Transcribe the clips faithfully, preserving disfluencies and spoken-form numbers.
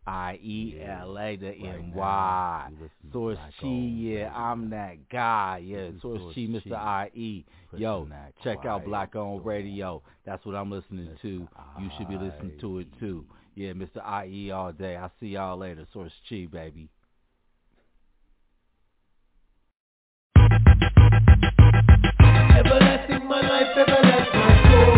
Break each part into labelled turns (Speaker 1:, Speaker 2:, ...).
Speaker 1: I E
Speaker 2: Yeah,
Speaker 1: L A to
Speaker 2: right
Speaker 1: N
Speaker 2: now,
Speaker 1: Y.
Speaker 2: you listen to
Speaker 1: Source
Speaker 2: Black
Speaker 1: Chi,
Speaker 2: Owned
Speaker 1: yeah,
Speaker 2: Radio.
Speaker 1: I'm that guy. Yeah,
Speaker 2: This is
Speaker 1: Source
Speaker 2: Source
Speaker 1: Chi, Mister
Speaker 2: Chi,
Speaker 1: I E. Yo,
Speaker 2: pushing that
Speaker 1: check out
Speaker 2: quiet
Speaker 1: Black Owned
Speaker 2: storm.
Speaker 1: Radio. That's what I'm listening
Speaker 2: Mister
Speaker 1: to. You should be listening to it too.
Speaker 2: I E.
Speaker 1: Yeah, Mister I E all day. I'll see y'all later. Source Chi, baby.
Speaker 3: Everlasting my life, everlasting my soul.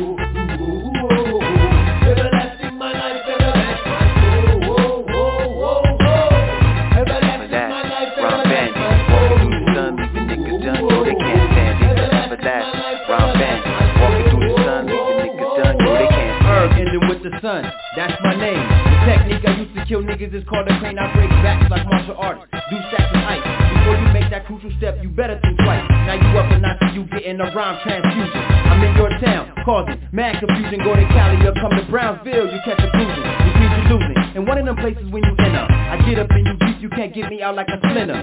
Speaker 3: Everlasting my life, everlasting my soul. Everlasting my life, everlasting my soul.
Speaker 4: Walking through the sun, leaving niggas done, yo, they can't stand it. After that, Ron Bandit. Walking through the sun, leaving niggas done, yo, they can't stand
Speaker 5: Erg
Speaker 4: it.
Speaker 5: ending with the sun, that's my name. The technique I used to kill niggas is called a crane. I break backs like martial arts, do stacks of ice. Before you make that crucial step, you better think twice. Now you up and I see you getting a rhyme transfusion. I'm in your town, causing mad confusion. Go to Cali or come to Brownsville, you catch a cruising, which means you're losing. In one of them places when you enter, I get up and you beat, you can't get me out like a splinter.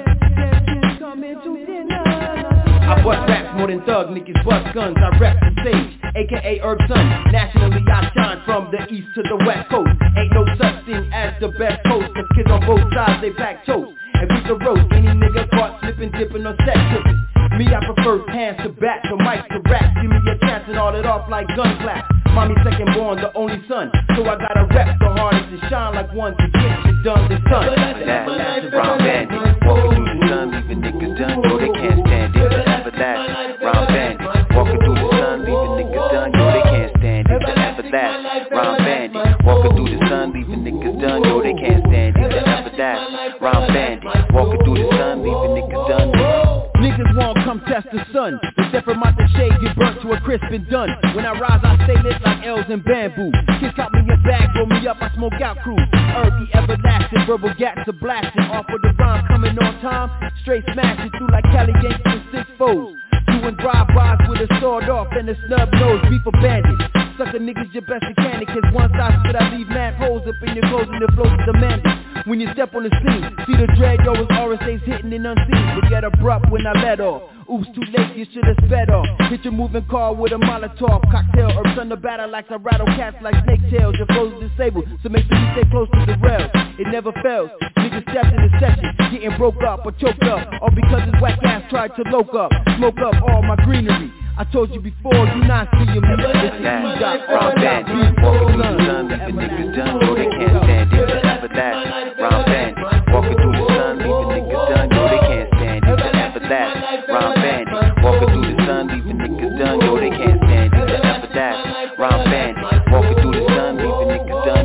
Speaker 5: I bust raps more than thug, niggas bust guns, I rep the stage, aka Herb Sun. Nationally I shine from the east to the west coast. Ain't no such thing as the best coast, cause kids on both sides, they pack toast. And we can roast any nigga caught slipping, dipping, or set tripping. Me, I prefer hands to back, the mic to rap. Give me a chance and all it off like gun clap. Mommy second born, the only son, so I gotta rep the hardest and shine like one to get shit done this son.
Speaker 4: After that, Ron Bandit. Walking through the sun, leaving niggas done, yo, they can't stand it. After that, Ron Bandit. Walking through the sun, leaving niggas done, yo, they can't stand it. After that, Ron Bandit. Walking through the sun, leaving niggas done, yo, they can't stand it. After that, Ron Bandit. Walking through the sun, leaving niggas done.
Speaker 5: Niggas won't come test the sun. The step from out the shade get burnt to a crisp and done. When I rise, I stay lit like L's and bamboo. Kids caught me a bag, roll me up, I smoke out crew. Earthy, everlasting, verbal gats are blasting. Off with the rhyme coming on time. Straight smashing through like Cali gangsters and six foes. Doing drive-bys with a sword off and a snub nose, beef a bandit. Sucker niggas your best mechanic, cause once I spit I leave mad holes up in your clothes and the flows is demanded. When you step on the scene, see the dread, yo, it's R S A's hitting and unseen. But get abrupt when I let off. Oops, too late, you should've sped off. Hit your moving car with a Molotov cocktail. Herbs on the batter like I rattle cats like snake tails. Your flow's disabled, so make sure you stay close to the rails. It never fails. Niggas stepped in the session, getting broke up or choked up, all because his whack ass tried to loke up, smoke up all my greenery. I told you before, you not see him.
Speaker 4: After that, Ron Bandit. Walking through the sun, leaving niggas done, yo, they can't stand it. After that, Ron Bandit. Walking through the sun, leaving niggas done, yo, they can't stand it. After that, Ron Bandit. Walking through the sun, leaving niggas done, yo, they can't stand it. After that, Ron Bandit. Walking through the sun, leaving niggas done.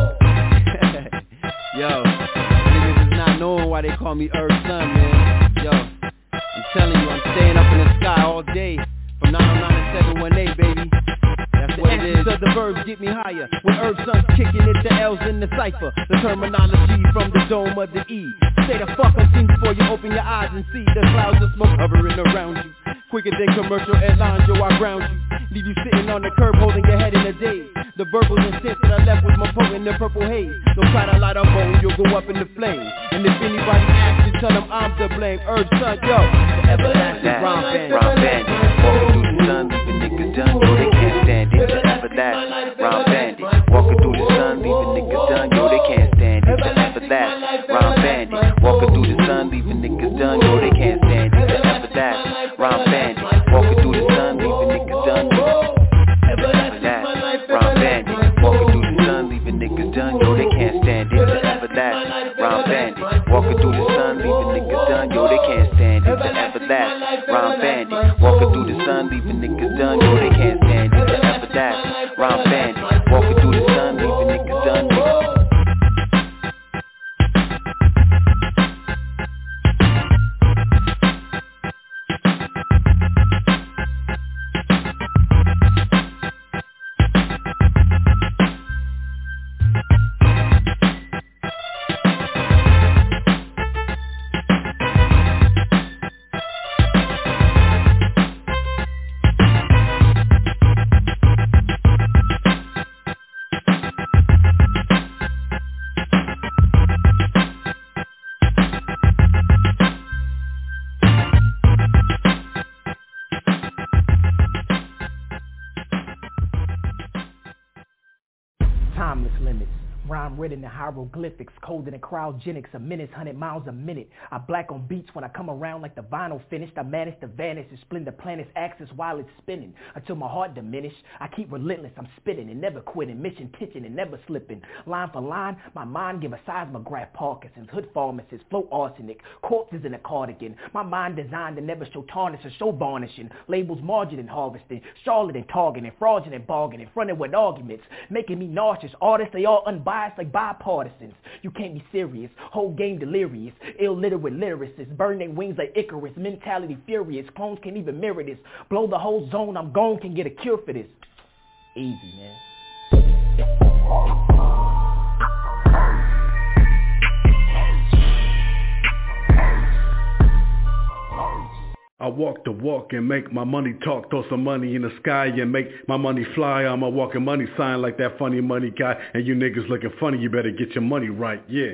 Speaker 5: Yo, niggas is not knowing why they call me Herb Sun, man. Yo, I'm telling you, I'm staying up in the sky all day. From nine oh nine to seven one eight, baby. That's what it is. The the verbs get me higher. When Herb Sun's kicking it, the L's in the cipher. The terminology from the dome of the E. Say the fuck unseen before you open your eyes and see the clouds of smoke hovering around you. Quicker than commercial airlines, yo, I ground you. Leave you sitting on the curb holding your head in a daze. The verbals and sense that I left with my poet in the purple haze. Don't try to light a bone, you'll go up in the flames. And if anybody asks you, tell them I'm to blame. Herb Sun, yo, the everlasting Ron Bandit.
Speaker 4: Ron Bandit. Walking through the sun, leaving niggas done, yo, they can't stand it. After that, Ron Bandit. Walking through the sun, leaving niggas done, yo, they can't stand it. After that, Ron Bandit. Walking through the sun, leaving niggas done, yo, they can't stand it. After that, Ron Bandit. Walking through the sun, leaving niggas done. After that, Ron Bandit. Walking through the sun, leaving niggas done, yo, they can't stand it. After that, Ron Bandit. Walking through the sun, leaving niggas done, yo, they can't stand it. After that, Ron Bandit. Walking through the sun, leaving niggas done, yo, they can't stand it. After that, Ron Bandit. Walking through the sun, leaving niggas done.
Speaker 2: Rhyme written in hieroglyphics, colder than cryogenics, a menace, hundred miles a minute. I black on beats when I come around like the vinyl finished. I manage to vanish and split the planet's axis while it's spinning until my heart diminished. I keep relentless, I'm spitting and never quitting, mission kitchen and never slipping. Line for line, my mind give a seismograph Parkinson's, hood pharmacist, flow arsenic, corpses in a cardigan. My mind designed to never show tarnish or show varnishing. Labels margin and harvesting, charlotte and targeting, fraudulent bargaining, fronted with arguments, making me nauseous. Artists, they all unbiased like bipartisans. You can't be serious, whole game delirious, illiterate lyricists, burn their wings like Icarus, mentality furious, clones can't even mirror this, blow the whole zone, I'm gone, can get a cure for this. Easy, man.
Speaker 6: I walk the walk and make my money talk, throw some money in the sky and make my money fly. I'm a walking money sign like that funny money guy, and you niggas looking funny, you better get your money right, yeah.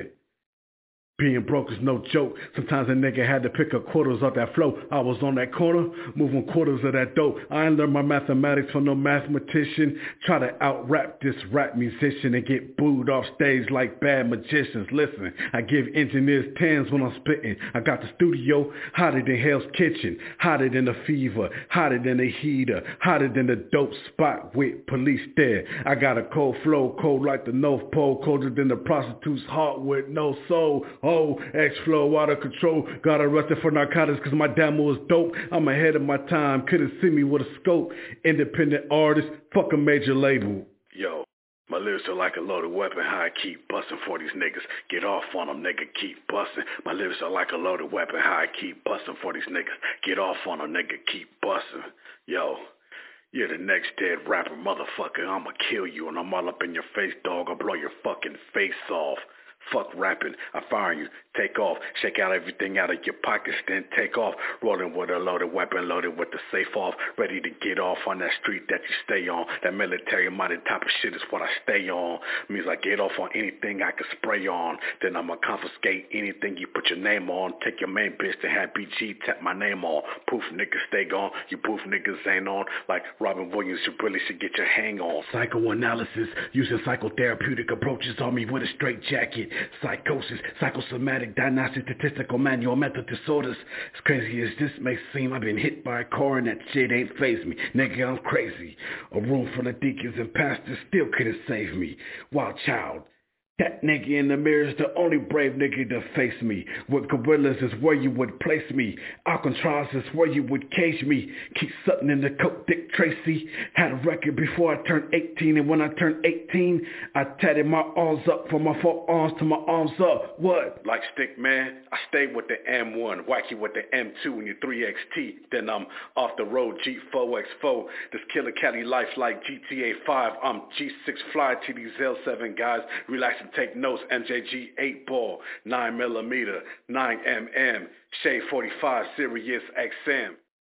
Speaker 6: Being broke is no joke. Sometimes a nigga had to pick up quarters off that flow. I was on that corner, moving quarters of that dope. I ain't learned my mathematics from no mathematician. Try to out-rap this rap musician and get booed off stage like bad magicians. Listen, I give engineers tens when I'm spitting. I got the studio hotter than Hell's Kitchen, hotter than the fever, hotter than the heater, hotter than the dope spot with police there. I got a cold flow, cold like the North Pole, colder than the prostitute's heart with no soul. Oh, X-Flow out of control. Got arrested for narcotics cause my demo was dope. I'm ahead of my time, couldn't see me with a scope. Independent artist, fuck a major label. Yo, my lyrics are like a loaded weapon, how I keep busting for these niggas. Get off on them, nigga, keep busting. My lyrics are like a loaded weapon, how I keep busting for these niggas. Get off on them, nigga, keep busting. Yo, you're the next dead rapper, motherfucker. I'ma kill you and I'm all up in your face, dog. I'll blow your fucking face off. Fuck rapping, I fire you, take off, shake out everything out of your pockets, then take off, rolling with a loaded weapon, loaded with the safe off, ready to get off on that street that you stay on. That military-minded type of shit is what I stay on. Means I get off on anything I can spray on, then I'ma confiscate anything you put your name on. Take your main bitch to have B G tap my name on. Poof, niggas stay gone, you poof niggas ain't on. Like Robin Williams, you really should get your hang on. Psychoanalysis, using psychotherapeutic approaches on me with a straight jacket. Psychosis, psychosomatic, diagnostic, statistical manual, mental disorders. As crazy as this may seem, I've been hit by a car and that shit ain't fazed me. Nigga, I'm crazy. A room full of deacons and pastors still couldn't save me. Wild child. That nigga in the mirror is the only brave nigga to face me. With gorillas is where you would place me. Alcatraz is where you would cage me. Keep something in the coat, Dick Tracy. Had a record before I turned eighteen, and when I turned eighteen, I tatted my arms up from my forearms to my arms up. What? Like Stick Man, I stayed with the M one, wacky with the M two and your three X T. Then I'm off the road, G four X four. This killer caddy life like G T A five. I'm G six fly to these L seven guys. Relaxing. Take notes, M J G eight ball, nine millimeter, nine millimeter, Shade forty-five, Sirius X M.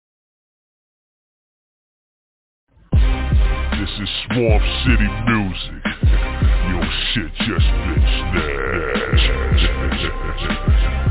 Speaker 7: This is Swamp City Music. Your shit just been snatched.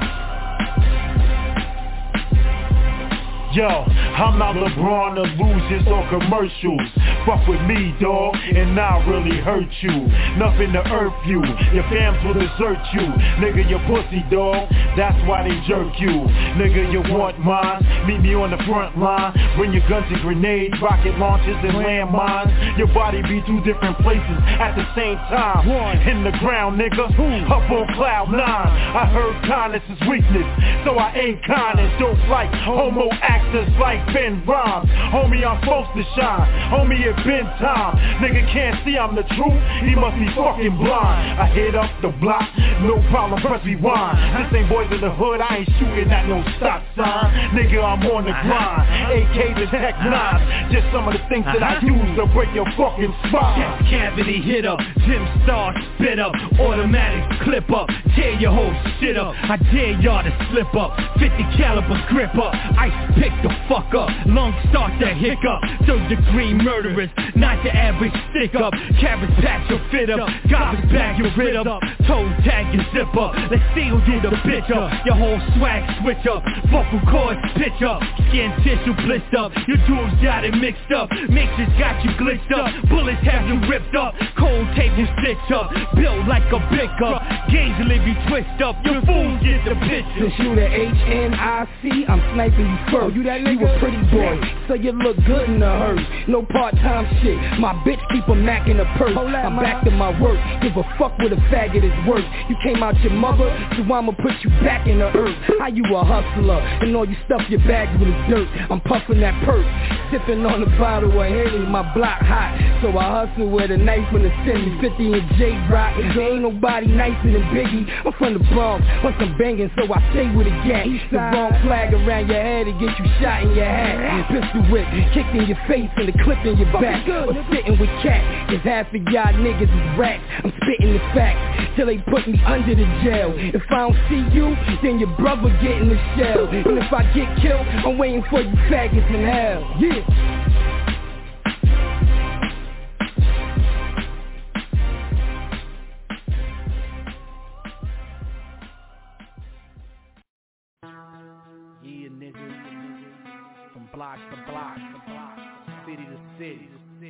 Speaker 8: Yo, I'm not LeBron or losers or commercials. Fuck with me, dawg, and I'll really hurt you. Nothing to earth you, your fams will desert you. Nigga, your pussy, dawg, that's why they jerk you. Nigga, you want mine, meet me on the front line. Bring your guns and grenades, rocket launchers and landmines. Your body be two different places at the same time. In the ground, nigga, up on cloud nine. I heard kindness is weakness, so I ain't kind and don't like homo actors like Ben Rhymes. Homie, I'm supposed to shine. Homie, it been time. Nigga can't see I'm the truth, he must be fucking blind. I hit up the block, no problem, press rewind. This ain't boys in the hood, I ain't shooting at no stop sign. Nigga, I'm on the grind. A Ks and Tech nines, just some of the things that I use to break your fucking spine.
Speaker 5: Chest cavity hit up, Jim Star spit up, automatic clip up, tear your whole shit up. I dare y'all to slip up, fifty caliber grip up, ice pick wake the fuck up. Lungs start to hiccup. Third degree murderers, not the average stick up. Carrots patch your fit up, garbage bag your rid up. Toe tag your zip up. Let's seal you the bitch up. Your whole swag switch up. Vocal cords pitch up. Skin tissue blissed up. Your tools got it mixed up. Mixers got you glitched up. Bullets have you ripped up. Cold tape you stitched up. Built like a pickup. Games will leave you twist up. Your fool get the picture.
Speaker 9: Since you the H N I C, I'm sniping you first. Oh, you that nigga? You a pretty boy, so you look good in the hearse. No part-time shit. My bitch keep a Mac in the purse. I'm back to my work. Give a fuck what a faggot is worth. You came out your mother, so I'ma put you back in the earth. How you a hustler, and all you stuff your bag with is dirt. I'm puffing that perk, sipping on a bottle of Henny. My block hot, so I hustle with a knife in the city. fifty and J-Rock, there ain't nobody nicer than Biggie. I'm from the Bronx, once I'm banging, so I stay with a gang. The wrong flag around your head to get you shot in your hat. Pistol whip, kicked in your face and the clip in your back. Or sitting with cat, cause half of y'all niggas is rats. I'm spitting the facts, till they put me under the jail. If I don't see you, then your brother get in the shell. And if I get killed, I'm waiting for you faggots in hell. Yeah.
Speaker 2: Block to block, city to city,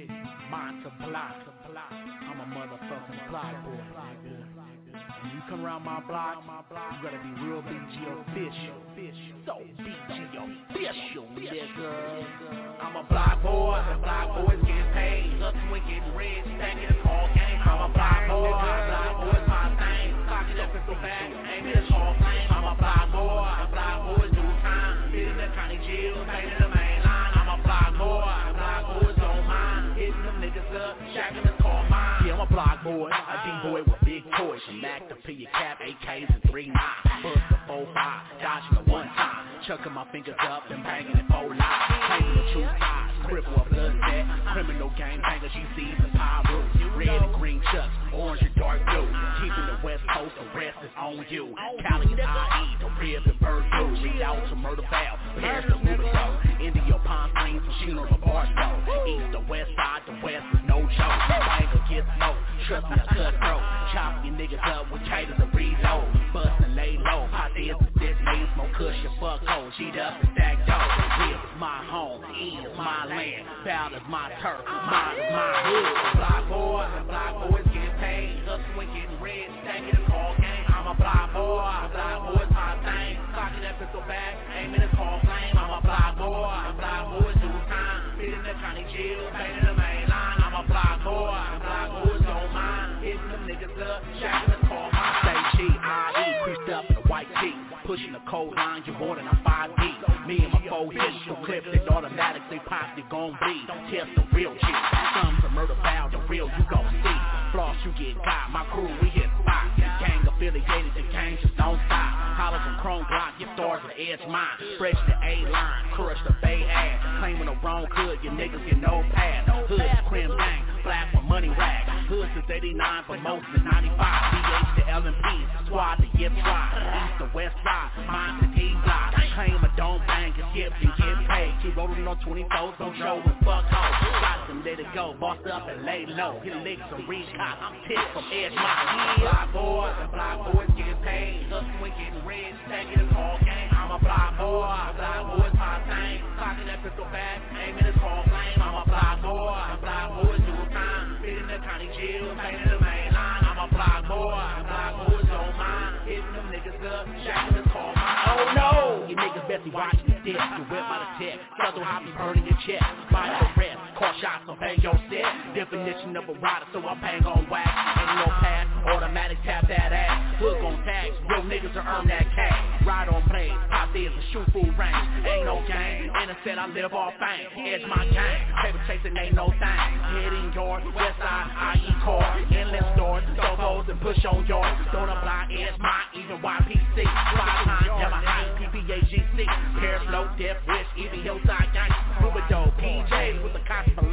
Speaker 2: mind to block, I'm a motherfucking block boy, nigga. When you come around my block, you gotta be real B G official. So B G official, nigga. I'm a block boy, the block boys get paid. Hustle and getting rich, stacking the call game. I'm a block boy, block boys my thing. Cock it up and so back, aim it a call flame. I'm a block boy, the block boys do time. Fit in the county jail, painted the main line. I'm a block boy, the block boys don't mind. Hitting them niggas up, shacking the call mine. Yeah, I'm a block boy, a D-boy with big toys. From Mac to P your cap, A Ks and three nine. Bust the four five, dodging the one time. Chucking my fingers up and banging it four live. Claiming the true size, cripple a blood set. Criminal gang banger, she sees the pyro. Red and green chucks, orange and dark blue. Keeping the west coast, the rest is on you. Cali and I E, the rib and bird blue. Reach out to Murder Val, Paris to Rubio. Indio Palm Springs, Funeral of Barstow. East to west side, the west is no joke. Banger gets low, trust me, I cut throat. Chopping your niggas up with caters and reload. Bust and lay low, hot is the dick, niggas smoke kush and fuck hoes. Cheat up and stack dough. Real is my home, E is my land. Foul is my turf, mine is my hood. Block boys and block boys get paid. Hustle and getting rich, stacking the call game. I'm a block boy, block boys my thing. Cocking that pistol back, aiming the call flame. I'm a block boy, block boys do time. Fit in the county jail, painting the main line. I'm a block boy, block boys don't mind. Hitting them niggas up, shacking the call mine. Say G I E, creased up in a white tee. Pushing the code line, you're more than a five D. Me and my four hits, so clip it automatically pop, you gon' bleed. Don't test the real G. Some to murder foul, the real you gon' see. Floss, you get got, my crew, we hit spot. Gang affiliated, the gang just don't stop. Hollows and chrome block, your stars with edge mine. Fresh the A-line, crush the Bay ass. Claiming the wrong hood, your niggas get no pass. Hood is crim gang, black for money rag. Hood since eighty-nine, but most is ninety-five. B H to L M P, squad to get try. East to west side, mine to D-block. Claim a don't bang, get skipped and get paid. Keep rolling on twenty-fours, don't show and fuck hoes. Got them, let it go, bossed up and lay low. Hit licks and reach cops, I'm tipped from edge my block boys, the block boys get paid. Hustle and getting rich, stacking the call game. I'm a block boy, block boys my thing. Cocking that pistol back, aiming the call flame. I'm a block boy, the block boys do time. Fit in the county jail, painting the main line. I'm a block boy, block boys don't mind. Hitting them niggas up, shacking the call mine. Oh no, you niggas best be watching the dick. You whip by the tech, southern hobby burning your chest. By the rest, call shots, so bang your set. Definition of a rider, so I bang on wax. Ain't no pass, automatic tap that ass. Hook on tags, real niggas to earn that cash. Ride on blade, pop there's a shoot full range. Ain't no game, innocent, I live off fame. Edge my game, paper chasing ain't no thing. Head in yours, west side, I E core. Endless doors, stove and push on yours. Don't apply, edge my, even Y P C. Five times, yeah, my high, P P A G C. Paris, low, death, wish, even your side gang. Rubido, P J with the cops for line.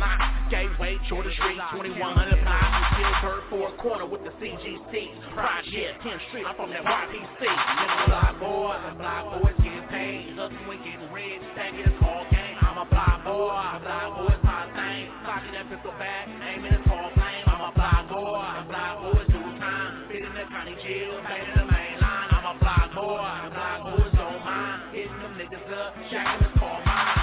Speaker 10: Gateway, Jordan Street, twenty-one hundred block, Gilbert for a quarter with the C G Cs. Project, tenth Street, I'm from that Y P C. Nigga, block boys, and block boys getting paid. Hustle and getting rich, think it's all game. I'm a block boy, a block boy's my thing. Cocking that pistol back, aiming a tall flame. I'm a block boy, a block boys do time. Hitting the county jail, painting the main line. I'm a block boy, a block boys don't mind. Hitting them niggas up, shacking the call mine.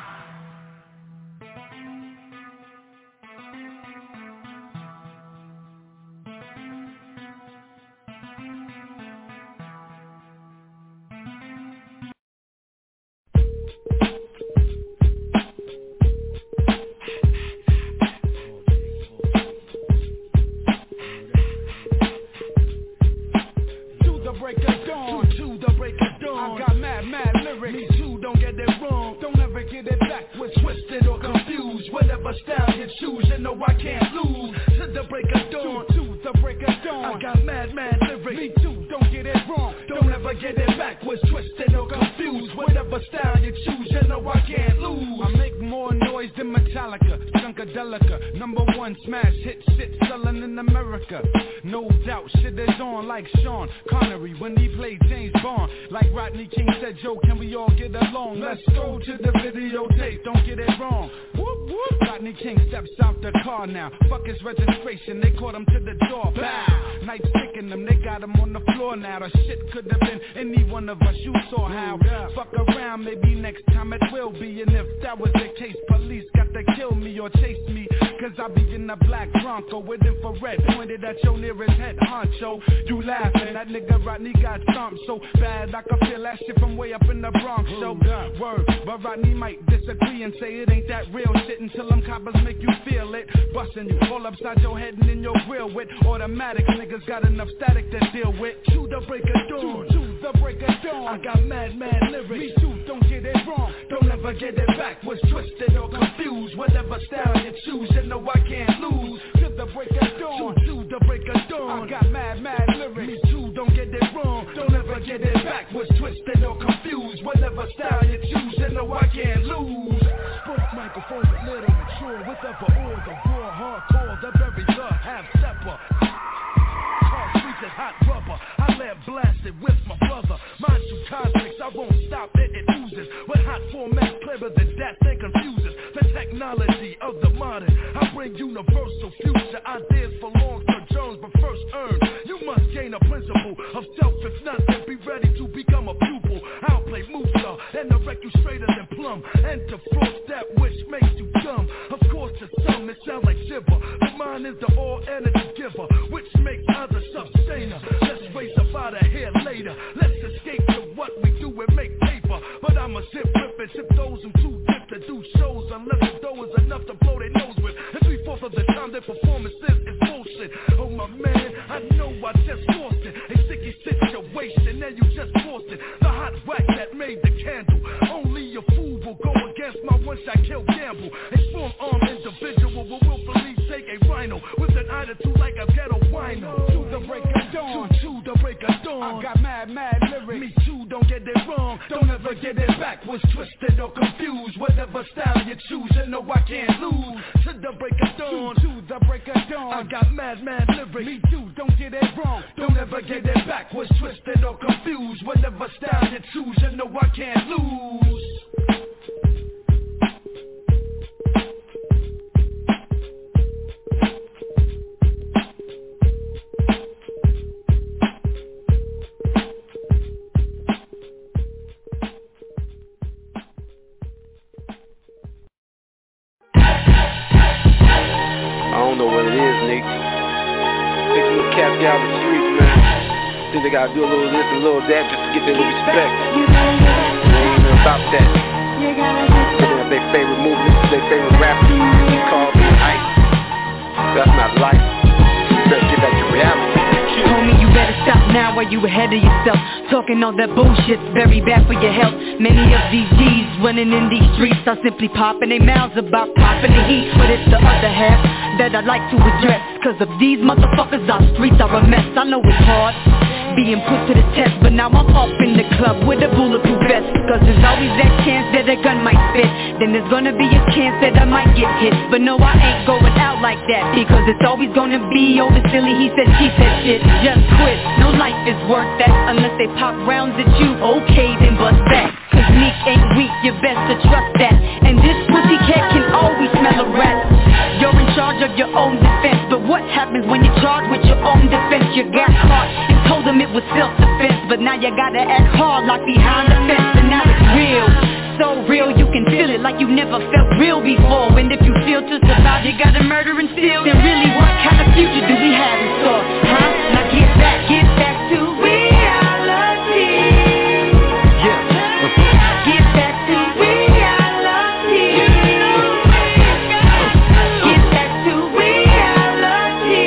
Speaker 9: Break of dawn, to the break of dawn. I got mad, mad lyrics. Me too, don't get it wrong. Don't ever get it backwards, twisted or confused. Whatever style you choose, you know I can't lose. To the break of dawn, to the break of dawn. I got mad, mad lyrics. Me too, don't get it wrong. Don't ever get it backwards, twisted or confused. Whatever style you choose, you know I can't lose. I make more noise than Metallica, Funkadelica. Number one smash hit, shit selling in America. No doubt, shit is on like Sean Connery when he played James Bond. Like Rodney King said, Joe, can we all get along? Let's go to the videotape, don't get it wrong. Whoop, whoop. Rodney King steps out the car now. Fuck his registration, they caught him to the door. Bow. Nights picking them, they got him on the floor now. The shit could have been any one of us, you saw how. Fuck around, maybe next time it will be. And if that was the case, police got to kill me or chase me. Cause I be in a black Bronco with infrared pointed at your nearest head honcho. You laughing, that nigga Rodney got stomped so bad I can feel that shit from way up in the Bronx. So word, but Rodney might disagree and say it ain't that real shit until them coppers make you feel it. Busting you all upside your head and in your grill with automatic. Niggas got enough static to deal with. To the break of dawn, to the break of dawn. I got mad, mad lyrics. Me too, don't get it wrong. Don't ever get it backwards, twisted or confused. Whatever style you choose, you know I can't lose. To the break of dawn, to the break of dawn. I got mad, mad lyrics. Me too, don't get it wrong. Don't ever get it backwards, twisted or confused. Whatever style you choose, you know I can't lose. Sports microphones a little mature. Whatever or the raw, hardcore, the very the half stepper. Car streets is hot rubber. I let blast it with my brother. Mind you, cosmics, I won't stop it. It oozes with hot format clearer than that. They confuses the technology of the modern. I bring universal future ideas for long sojourns, but first earn. You must gain a principle of self. If not, then be ready to become a pupil. I'll play Musa and I'll wreck you straighter than plum. And to force that which makes you dumb. Of course, to some it sounds like shiver. But mine is the all energy giver, which makes others sustainer. Let's race up out of here later. Let's escape to what we do and make paper. But I'ma zip rip and ship those who too dip to do shows unless the dough is enough to blow their nose with. And three-fourths of the time their performances is bullshit. Oh my man, I know I just lost it. A sticky situation and you just forced it. The hot whack that made the candle. Only a fool will go against my one-shot kill gamble. A strong-armed individual will willfully take a rhino with an attitude like a ghetto wino. To the break of dawn, to, to the break of dawn. I got mad, mad lyrics. Me too, don't get it wrong. Don't ever get it backwards, twisted or confused. Whatever style you choose, you know I can't lose. To the break of dawn, to, to the break of dawn. I got mad, mad lyrics. Me too, don't get it wrong. Don't ever get it backwards, twisted or confused. Whatever style you choose, you know I can't lose.
Speaker 11: They gotta do a little this and a little that just to get their respect. They ain't even about that. They're their favorite movement, their favorite rapper. He called me ice. That's not life. You better get back to reality.
Speaker 12: Homie, you better stop now while you ahead of yourself. Talking all that bullshit's very bad for your health. Many of these G's running in these streets are simply popping their mouths about popping the heat. But it's the other half that I'd like to address. Cause of these motherfuckers, our streets are a mess. I know it's hard being put to the test, but now I'm up in the club with a bulletproof vest. Cause there's always that chance that a gun might spit. Then there's gonna be a chance that I might get hit. But no, I ain't going out like that, because it's always gonna be over silly he said, she said shit. Just quit, no life is worth that, unless they pop rounds at you, okay then bust back. Cause Meek ain't weak, you best to trust that. And this pussy cat can always smell a rat. You're in charge of your own defense, but what happens when you're charged with your own defense? You got caught and told them it was self-defense, but now you gotta act hard like behind the fence. And now it's real, so real you can feel it like you never felt real before. And if you feel to survive, you gotta murder and steal. Then really what kind of future do we have in store? Huh? Now get back, get back to reality. Yeah. Get back to reality. Get back to reality.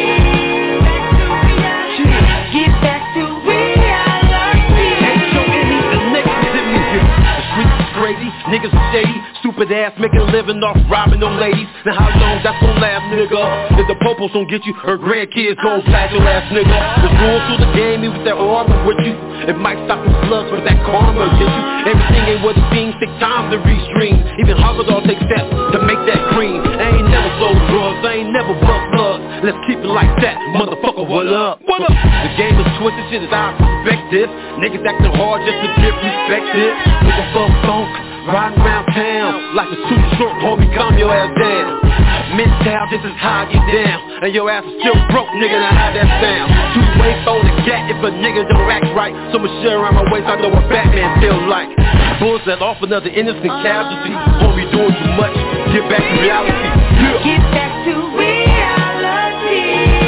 Speaker 12: Get back to reality.
Speaker 13: Hey, show any the next to me. The streets is crazy, niggas are shady. Stupid ass making a living off robbing them ladies. Now how long that's gon' last, nigga? If the popos don't get you, her grandkids gon' flash your ass, nigga. The rules to the game, even with that armor with you. It might stop the slugs, but that karma get you. Everything ain't what it seems, take time to restream. Even Harvard take steps to make that cream. I ain't never sold drugs, I ain't never bust slugs. Let's keep it like that, motherfucker, what up? What up? The game is twisted, shit is I respect this. Niggas acting hard just to get respected. With the fuck funk, riding around town like it's too short, homie, calm your ass down. Midtown, this is how I get down. And your ass is still broke, nigga, now how that sound? Two ways on the gat if a nigga don't act right. So much shit around my waist, I know what Batman feels like. Bulls let off another innocent casualty. Homie doing too much, get back to reality. Yeah.
Speaker 12: Get back to reality.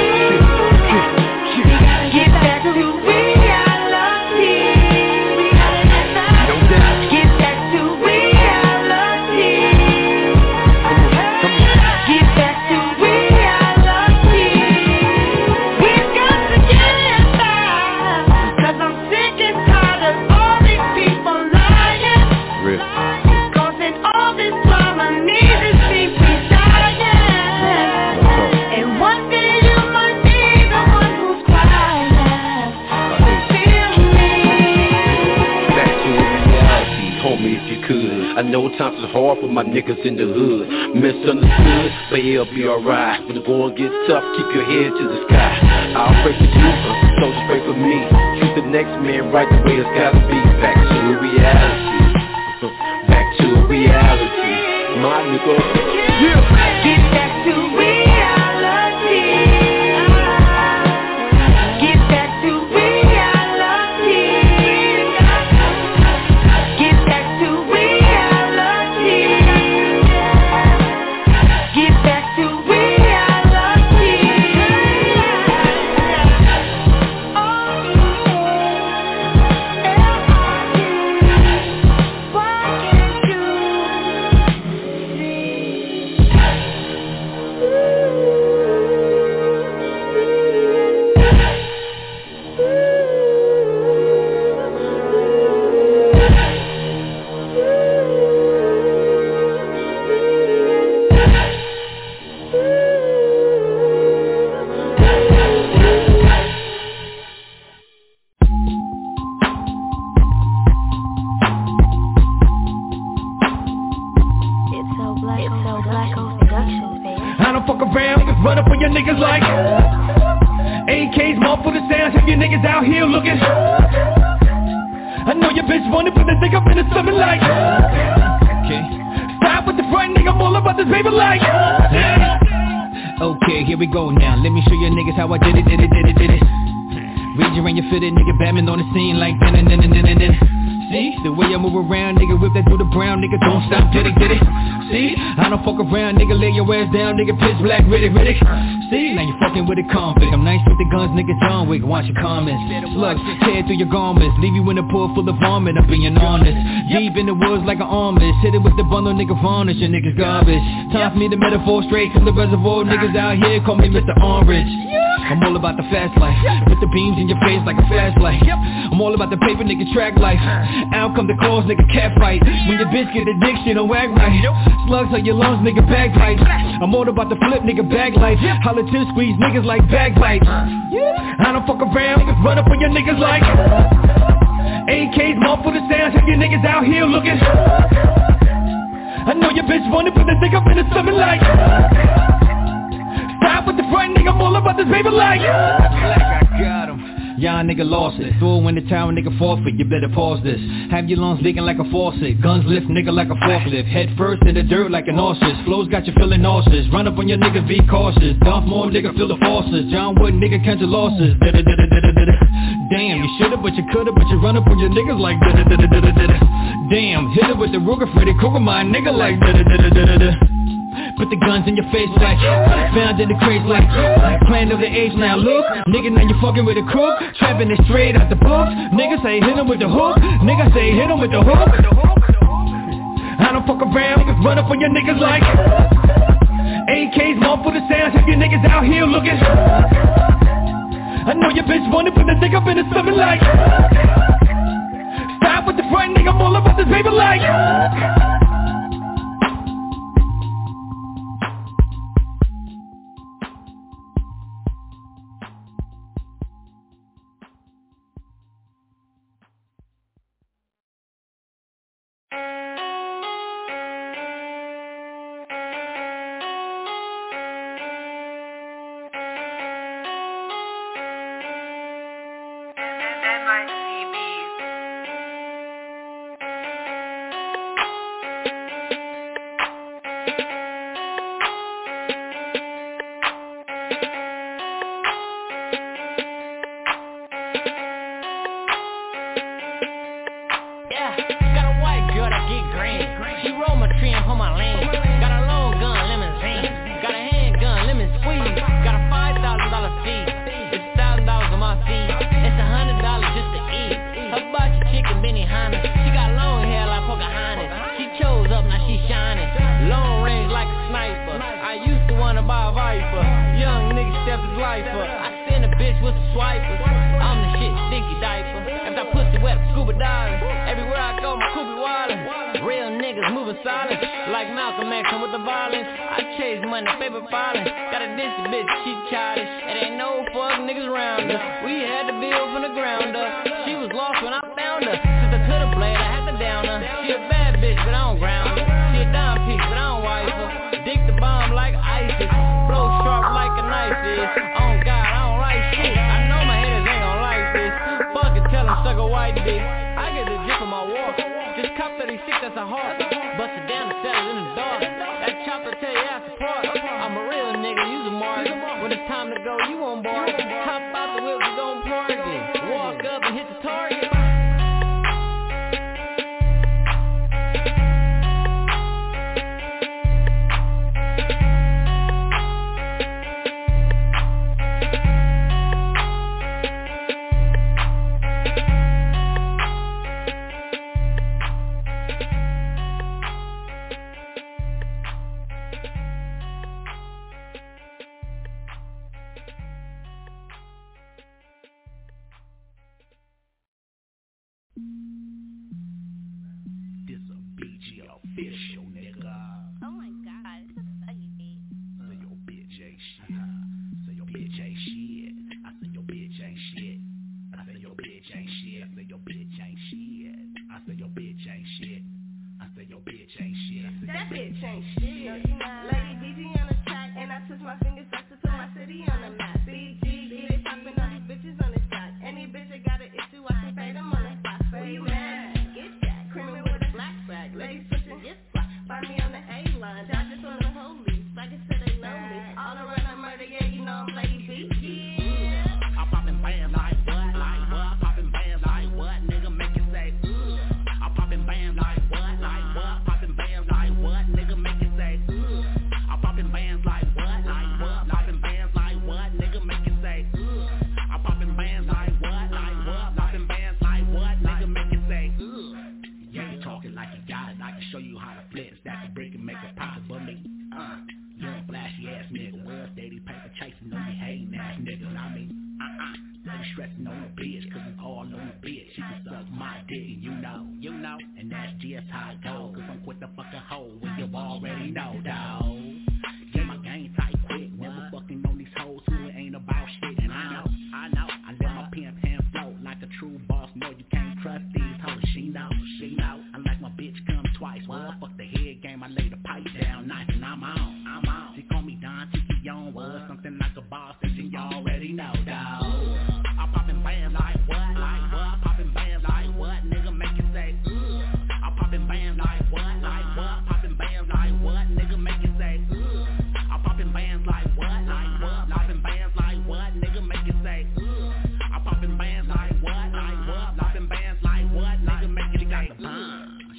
Speaker 12: Get back to reality.
Speaker 13: I know times is hard for my niggas in the hood. Misunderstood, but it'll be alright. When the going gets tough, keep your head to the sky. I'll pray for you, so just pray for me. Treat the next man right the way it's gotta be. Back to reality. Back to reality. My nigga. Yeah.
Speaker 12: Get back to reality.
Speaker 14: Nigga pitch black, Riddick, Riddick. See, now you fucking with a convict. I'm nice with the guns, nigga John Wick. Watch your comments. Slugs tear through your garments, leave you in a pool full of vomit. I'm being honest. Deep in the woods like an armist. Hit it with the bundle, nigga varnish. Your niggas garbage. Time for me to metaphor straight from the reservoir. Niggas out here call me Mister Orange. I'm all about the fast life. Put the beams in your face like a flashlight. I'm all about the paper, nigga, track life. Out come the calls, nigga, cat fight. When your bitch get addiction, don't act right. Slugs on your lungs, nigga, bagpipes. I'm all about the flip, nigga, bag life. Holla politics squeeze niggas like bagpipes. I don't fuck around, run up on your niggas like A Ks, motherfucker sounds, have your niggas out here looking. I know your bitch wanted, but the dick up in the stomach like stop with the front, nigga, I'm all about this baby like like I got him. Y'all nigga lost it. Throw in the tower, nigga forfeit. You better pause this. Have your lungs leaking like a faucet. Guns lift, nigga, like a forklift. Head first in the dirt like an ostrich. Flows got you feeling nauseous. Run up on your nigga, be cautious. Dump more, nigga, feel the forces. John Wood, nigga, count your losses. Damn, you shoulda, but you coulda, but you run up on your niggas like damn, hit it with the Ruger, Freddy Krueger, my nigga like put the guns in your face like found in the crates like plan of the age now look nigga now you fucking with a crook trapping it straight out the books nigga say hit him with the hook nigga say hit him with the hook I don't fuck around niggas run up on your niggas like A Ks motherfucker sounds have your niggas out here looking I know your bitch wanna put the dick up in the stomach like stop with the front nigga I'm all about this baby like
Speaker 10: Already know, dawg. Get my game tight quick, never fucking on these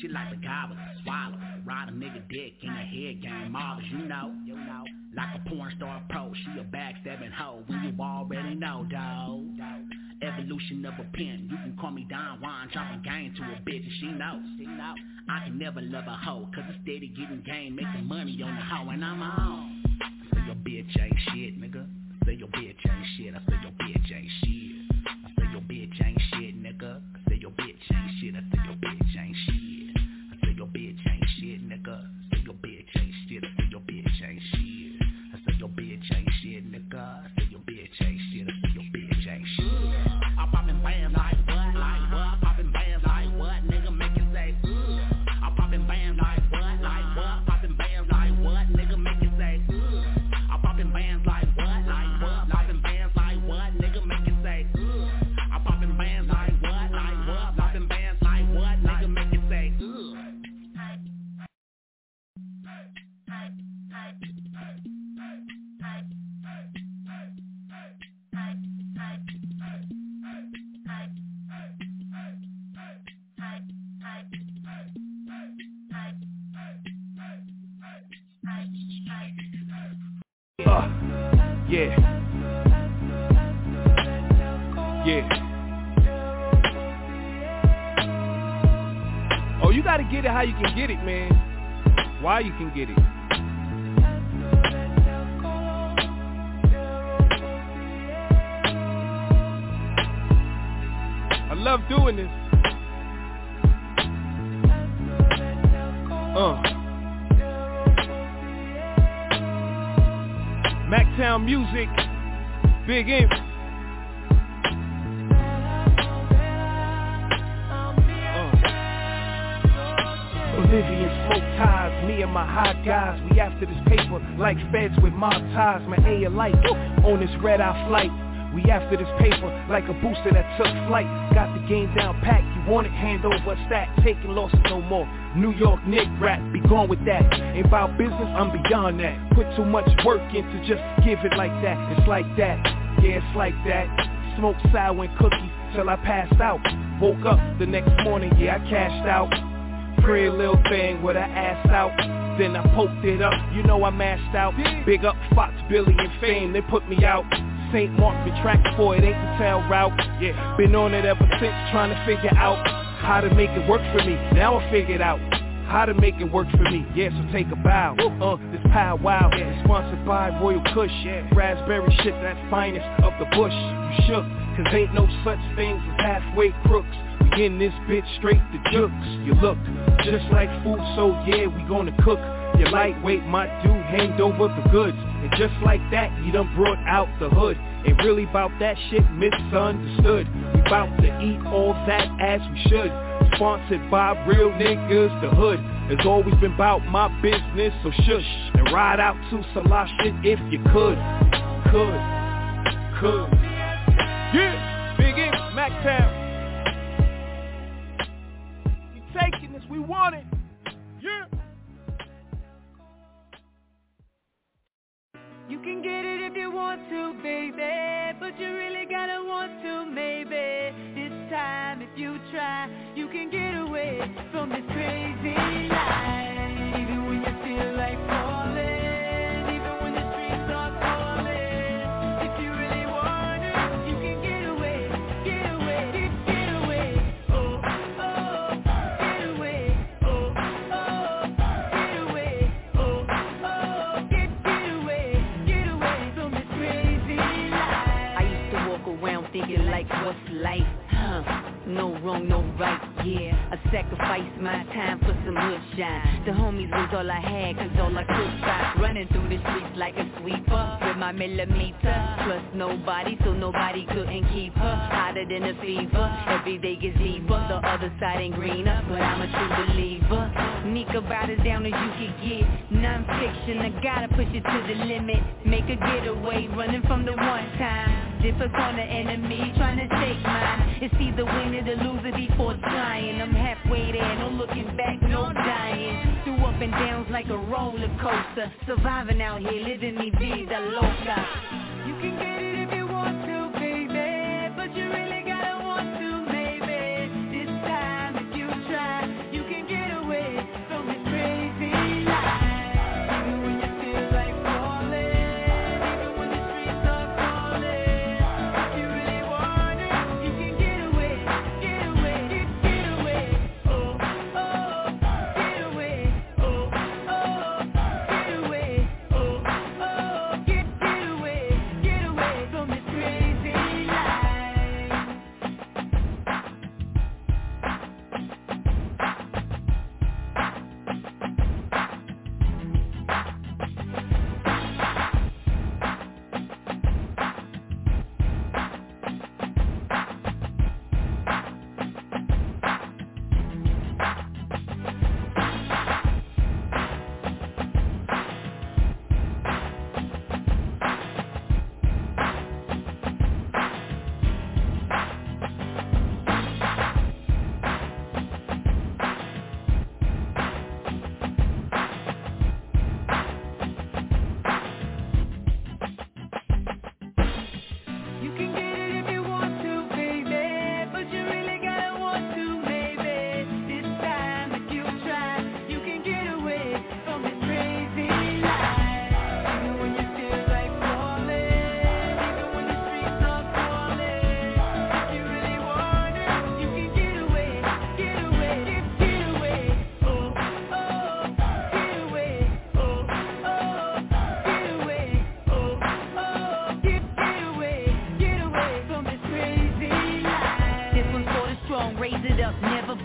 Speaker 10: she like a gobble, swallow. Ride a nigga dick in a head game, models, you know. You know. Like a porn star pro, she a backstabbing hoe. When you already know, dawg. Evolution of a pimp, you can call me Don Juan, dropping game to a bitch and she knows. I can never love a hoe, cause it's steady getting game, making money on the hoe and I'm on. Say your bitch ain't shit, nigga. Say your bitch ain't shit, I say your bitch ain't shit. I say your bitch ain't shit, nigga. I say your bitch ain't shit, I say your bitch ain't shit. I say your bitch ain't shit, nigga. I say your bitch ain't shit, I say your bitch ain't shit. I say your bitch ain't shit, nigga. I say your bitch ain't shit, I say your bitch ain't shit. I'm poppin' bands like what, like what? Poppin' bands like what, nigga make it say ugh. I'm poppin' bands like what, like what? Poppin' bands like what, nigga make it say ugh. I'm poppin' bands like what, like what? Poppin' bands like what, nigga make it say ugh. I'm poppin' bands like what, like what? Poppin' bands like what, nigga make it say ugh.
Speaker 15: Uh, yeah. Yeah. Oh, you gotta get it how you can get it, man. Why you can get it. I love doing this. Uh. Mactown Music, Big Imp. Bolivian smoke ties, me and my hot guys. We after this paper like feds with mob ties. My A alike on this red eye flight. We after this paper like a booster that took flight. Got the game down packed, you want it, hand over a stack. Taking losses no more. New York Nick rap, be gone with that. Ain't about business, I'm beyond that. Put too much work into just give it like that. It's like that, yeah it's like that. Smoke sour and cookies till I passed out. Woke up the next morning, yeah I cashed out. Pretty little thing with her ass out. Then I poked it up, you know I mashed out. Big up Fox, Billy and Fame, they put me out. Saint Mark been tracked for it, ain't the tail route. Yeah, been on it ever since, trying to figure out how to make it work for me. Now I figured out how to make it work for me. Yeah, so take a bow. Uh, this pow wow, yeah, sponsored by Royal Kush. Yeah, raspberry shit, that finest of the bush. You shook, cause ain't no such things as halfway crooks. We in this bitch straight to jukes. You look just like food, so yeah, we gonna cook. You're lightweight, my dude, hand over the goods. And just like that, you done brought out the hood. Ain't really about that shit, misunderstood. We bout to eat all that as we should. Sponsored by real niggas, the hood has always been about my business. So shush, and ride out to some live shit if you could. Could, could. Yeah, Big Imp, Mactown. We taking this, we want it. Yeah.
Speaker 16: You can get it if you want to, baby, but you really gotta want to, maybe. This time, if you try, you can get away from this crazy life. Even when you feel like falling, even when the streets are calling. If you really want it, you can get away, get away, get, get away. Oh, oh, get away. Oh, oh, get away. Oh, oh, get, get away.
Speaker 12: Thinking like what's life, huh? No wrong, no right, yeah. I sacrificed my time for some hood shine. The homies was all I had, cause all I could find. Running through the streets like a sweeper with my millimeter. Plus nobody, so nobody couldn't keep her. Hotter than a fever, every day gets deeper. The other side ain't greener, but I'm a true believer. Meek about as down as you can get. Non-fiction, I gotta push it to the limit. Make a getaway, running from the one time. Different on the enemy, trying to take mine. It's either win it or lose it before trying. I'm halfway there, no looking back, no dying. Through up and downs like a roller coaster. Surviving out here, living mi vida loca.
Speaker 16: You can get it if you want to, baby, but you really gotta want to, maybe. This time, if you try, you can get away.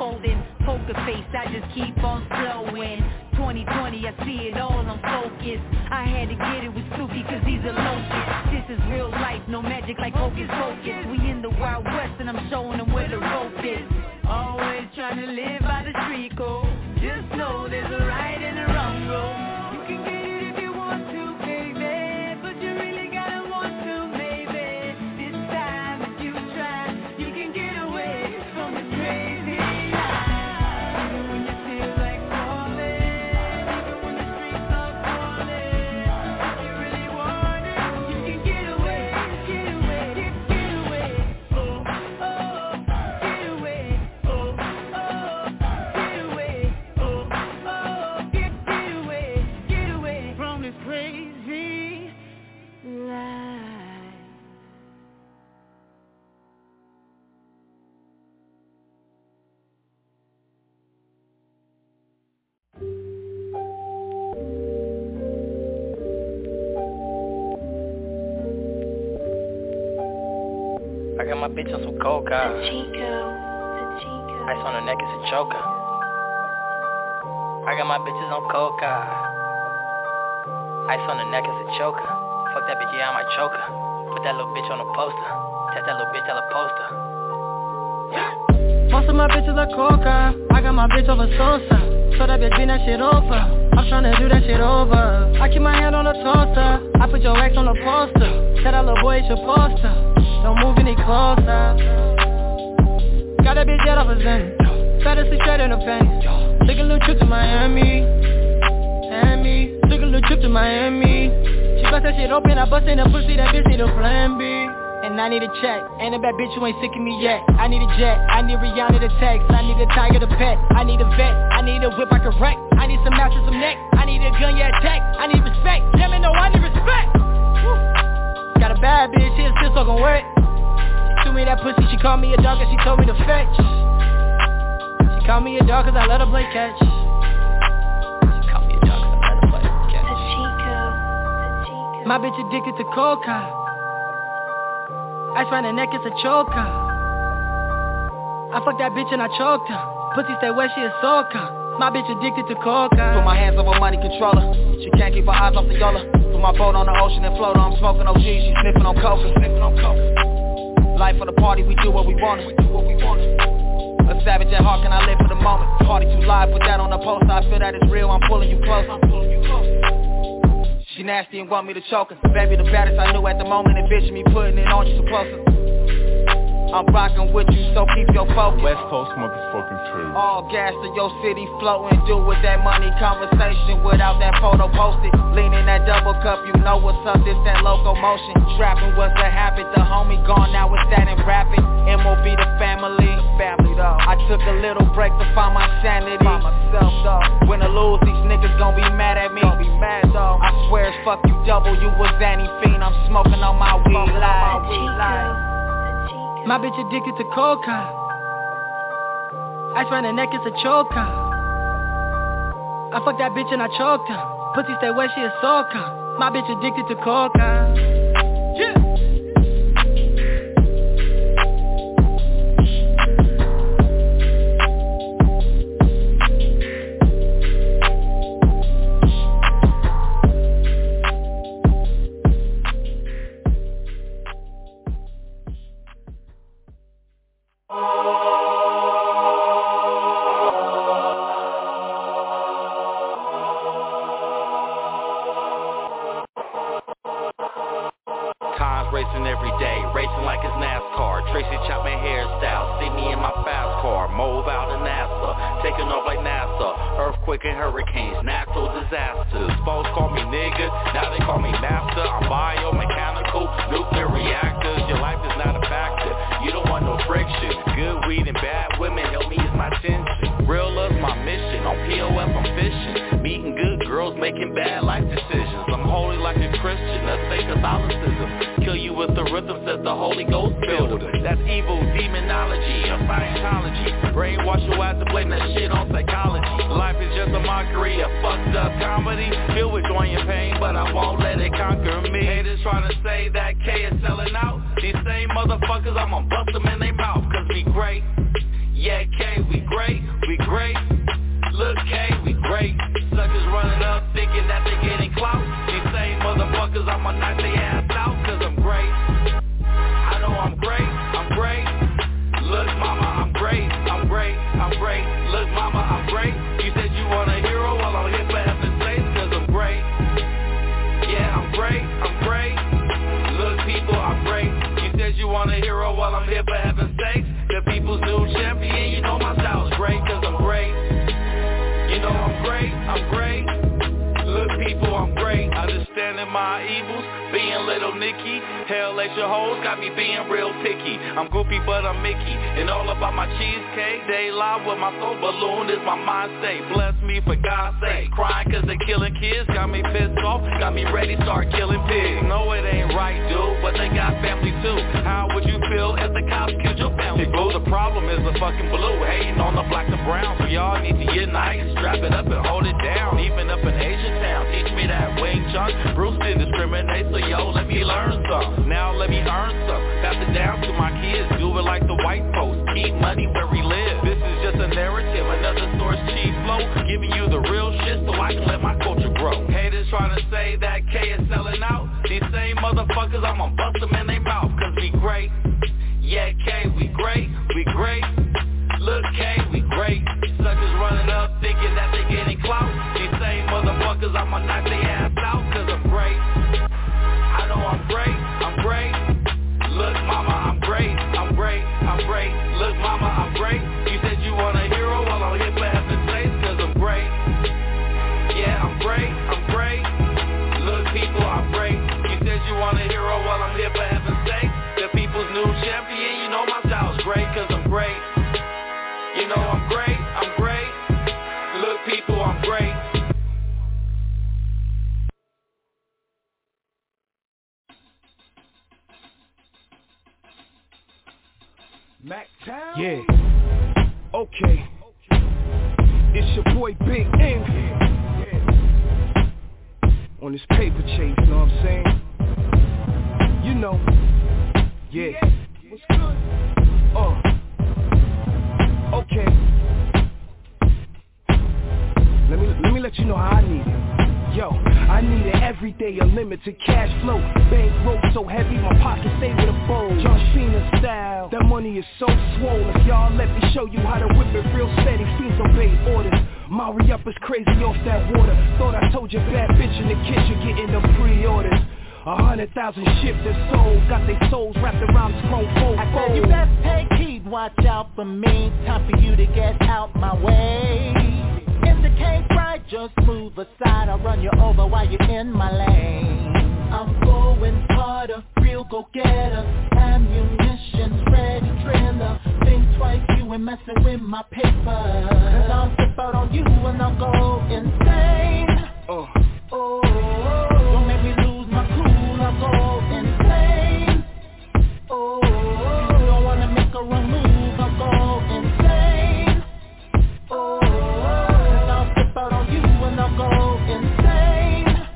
Speaker 12: unfolding. Poker face, I just keep on flowing. twenty twenty, I see it all, I'm focused. I had to get it with Snoopy cause he's a locust. This is real life, no magic like hocus pocus. We in the Wild West and I'm showing them where the rope is. Always trying to live by the street code. Just know there's a right and a wrong road. You can get it if you want to, baby, but you really gotta want to, maybe. This time if you try, you can get away from the crazy life. Even when you feel like falling, even when the streets are calling, if you really want it, you can get away, get away, get, get away. Oh, oh, get away. Oh, oh, get away. Oh, oh, get, get away, get away from this crazy life.
Speaker 17: I got my bitch on some coca. Ice on her neck is a choker. I got my bitches on coca. Ice on her neck is a choker. Fuck that bitch, yeah, I might choke her. Put that little bitch on a poster. Test that little bitch, tell a poster.
Speaker 18: Most of my bitches are coca. I got my bitch over Sosa. So that bitch bring that shit over. I'm tryna do that shit over. I keep my hand on the toaster. I put your ex on the poster. Tell that little boy it's your poster. Don't move any closer. Got that bitch dead off a Zen. Fantasy straight in the panties. Took a little trip to Miami. Miami. Took a little trip to Miami. She bust that shit open. I bust in the pussy. That bitch need a plan B. And I need a check. Ain't a bad bitch you ain't sick of me yet. I need a jet. I need Rihanna to text. I need a tiger to pet. I need a vet. I need a whip I can wreck. I need some mouth and some neck. I need a gun, yeah, attack. I need respect. Let me know I need respect. Woo. Got a bad bitch, she still soaking wet. She threw me that pussy, she called me a dog and she told me to fetch. She called me a dog cause I let her play catch. She called me a dog cause I let her play catch. My bitch addicted to coca. Ice round her neck, it's a choker. I fucked that bitch and I choked her. Pussy stay wet, she a soaker. My bitch addicted to coca.
Speaker 17: Put my hands over money controller. She can't keep her eyes off the Yola. Put my boat on the ocean and float. I'm smoking O G, she sniffing on coca. Sniffing on coca. Life for the party, we do what we want. We do what we want. A savage at heart, can I live for the moment? Party too live, put that on the poster. I feel that it's real, I'm pulling you close. I'm pulling you close. She nasty and want me to choke her. Baby, the baddest I knew at the moment. And bitch, me putting it on you so closer. I'm rocking with you, so keep your focus.
Speaker 7: West Coast motherfucking too.
Speaker 17: All gas to your city floating. Do with that money conversation without that photo posted. Leaning that double cup, you know what's up, this that locomotion. Trapping was the habit, the homie gone, now it's that and rapping. M O B the family, family though. I took a little break to find my sanity. By myself though. Win or lose, these niggas gon' be mad at me. Gon' be mad though. I swear it's fuck you double, you was Zanny Fiend. I'm smoking on my weed live.
Speaker 18: My bitch addicted to coca. Ice round her neck, it's a choker. I fucked that bitch and I choked her. Pussy stay wet, she a soaker. My bitch addicted to coca. Yeah.
Speaker 10: Racing every day, racing like it's NASCAR. Tracy Chapman hairstyle, see me in my fast car. Move out in NASA, taking off like NASA. Earthquake and hurricanes, natural disasters. Folks call me nigga, now they call me master. I'm biomechanical, nuclear reactors. Your life is not a factor, you don't want no friction. Good weed and bad women help me ease my tension. Real love's my mission, on P O F I'm fishing. Meeting good girls, making bad life decisions. I'm holy like a Christian, that's fake Catholicism. Kill you with the rhythm, says the Holy Ghost builder. That's evil demonology, a Scientology. Brainwash your ass to blame that shit on psychology. Life is just a mockery, a fucked up comedy. Filled with joy and pain, but I won't let it conquer me. Haters trying to say that K is selling out. These same motherfuckers, I'm gonna bust them in their mouth. Cause we great, yeah K, we great. Appalachian hoes got me being real picky. I'm goofy but I'm Mickey, and all about my cheesecake. They lie with my soul balloon is my mind state. Bless me for God's sake. Crying cause they killing kids, got me pissed off, got me ready to start killing pigs. No, it ain't right, dude, but they got family too. How would you feel if the cops killed your family? Boo, the problem is the fucking blue, hating on the black and brown. So y'all need to unite, strap it up and hold it down. Even up in Asian town, teach me that Wing Chun. Bruce didn't discriminate, so yo, let me learn some. Now let me earn some, pass it down to my kids. Do it like the white folks, keep money where we live. This is just a narrative, another source cheap flow, giving you the real shit so I can let my culture grow. Haters trying to say that K is selling out. These same motherfuckers, I'ma bust them in their mouth. Cause we great, yeah K, we great, we great. Look K, we great. Suckers running up thinking that they getting clout. These same motherfuckers, I'ma knock their ass out. Cause I'm great, I know I'm great, I'm great. Look mama, I'm great, I'm great, I'm great. Look mama, I'm great. You said you want a hero, well I'm here for heaven's sake. Cause I'm great, yeah I'm great, I'm great. Look people, I'm great. You said you want a hero, well I'm here for heaven's sake. The people's new champion, you know my style's great. Cause I'm great, you know I'm great, I'm great. Look people, I'm great.
Speaker 15: Mac Town? Yeah. Okay. It's your boy Big Envy. Yeah. On this paper chase, know what I'm saying? You know. Yeah. What's good? Uh. Okay. Let me let me let you know how I need it. Yo, I need it every day, unlimited cash flow. Bankroll so heavy, my pocket stay with a bowl. John Cena style, that money is so swollen. Y'all let me show you how to whip it real steady. Fiends obey orders. Mari up is crazy off that water. Thought I told you bad bitch in the kitchen getting them pre-orders. A hundred thousand shipped and sold, got they souls wrapped around this chrome fold.
Speaker 19: I said you best take heed, watch out for me. Time for you to get out my way. If the cake right, just move aside. I'll run you over while you're in my lane. I'm going harder, real go-getter. Ammunition's ready, trailer. Think twice, you ain't messing with my paper. Cause I'll flip out on you and I'll go insane. Uh. Oh, don't make me lose my cool, I'll go insane. Oh, you don't wanna make a wrong move, I'll go insane. Oh, cause I'll flip out on you and I'll go insane.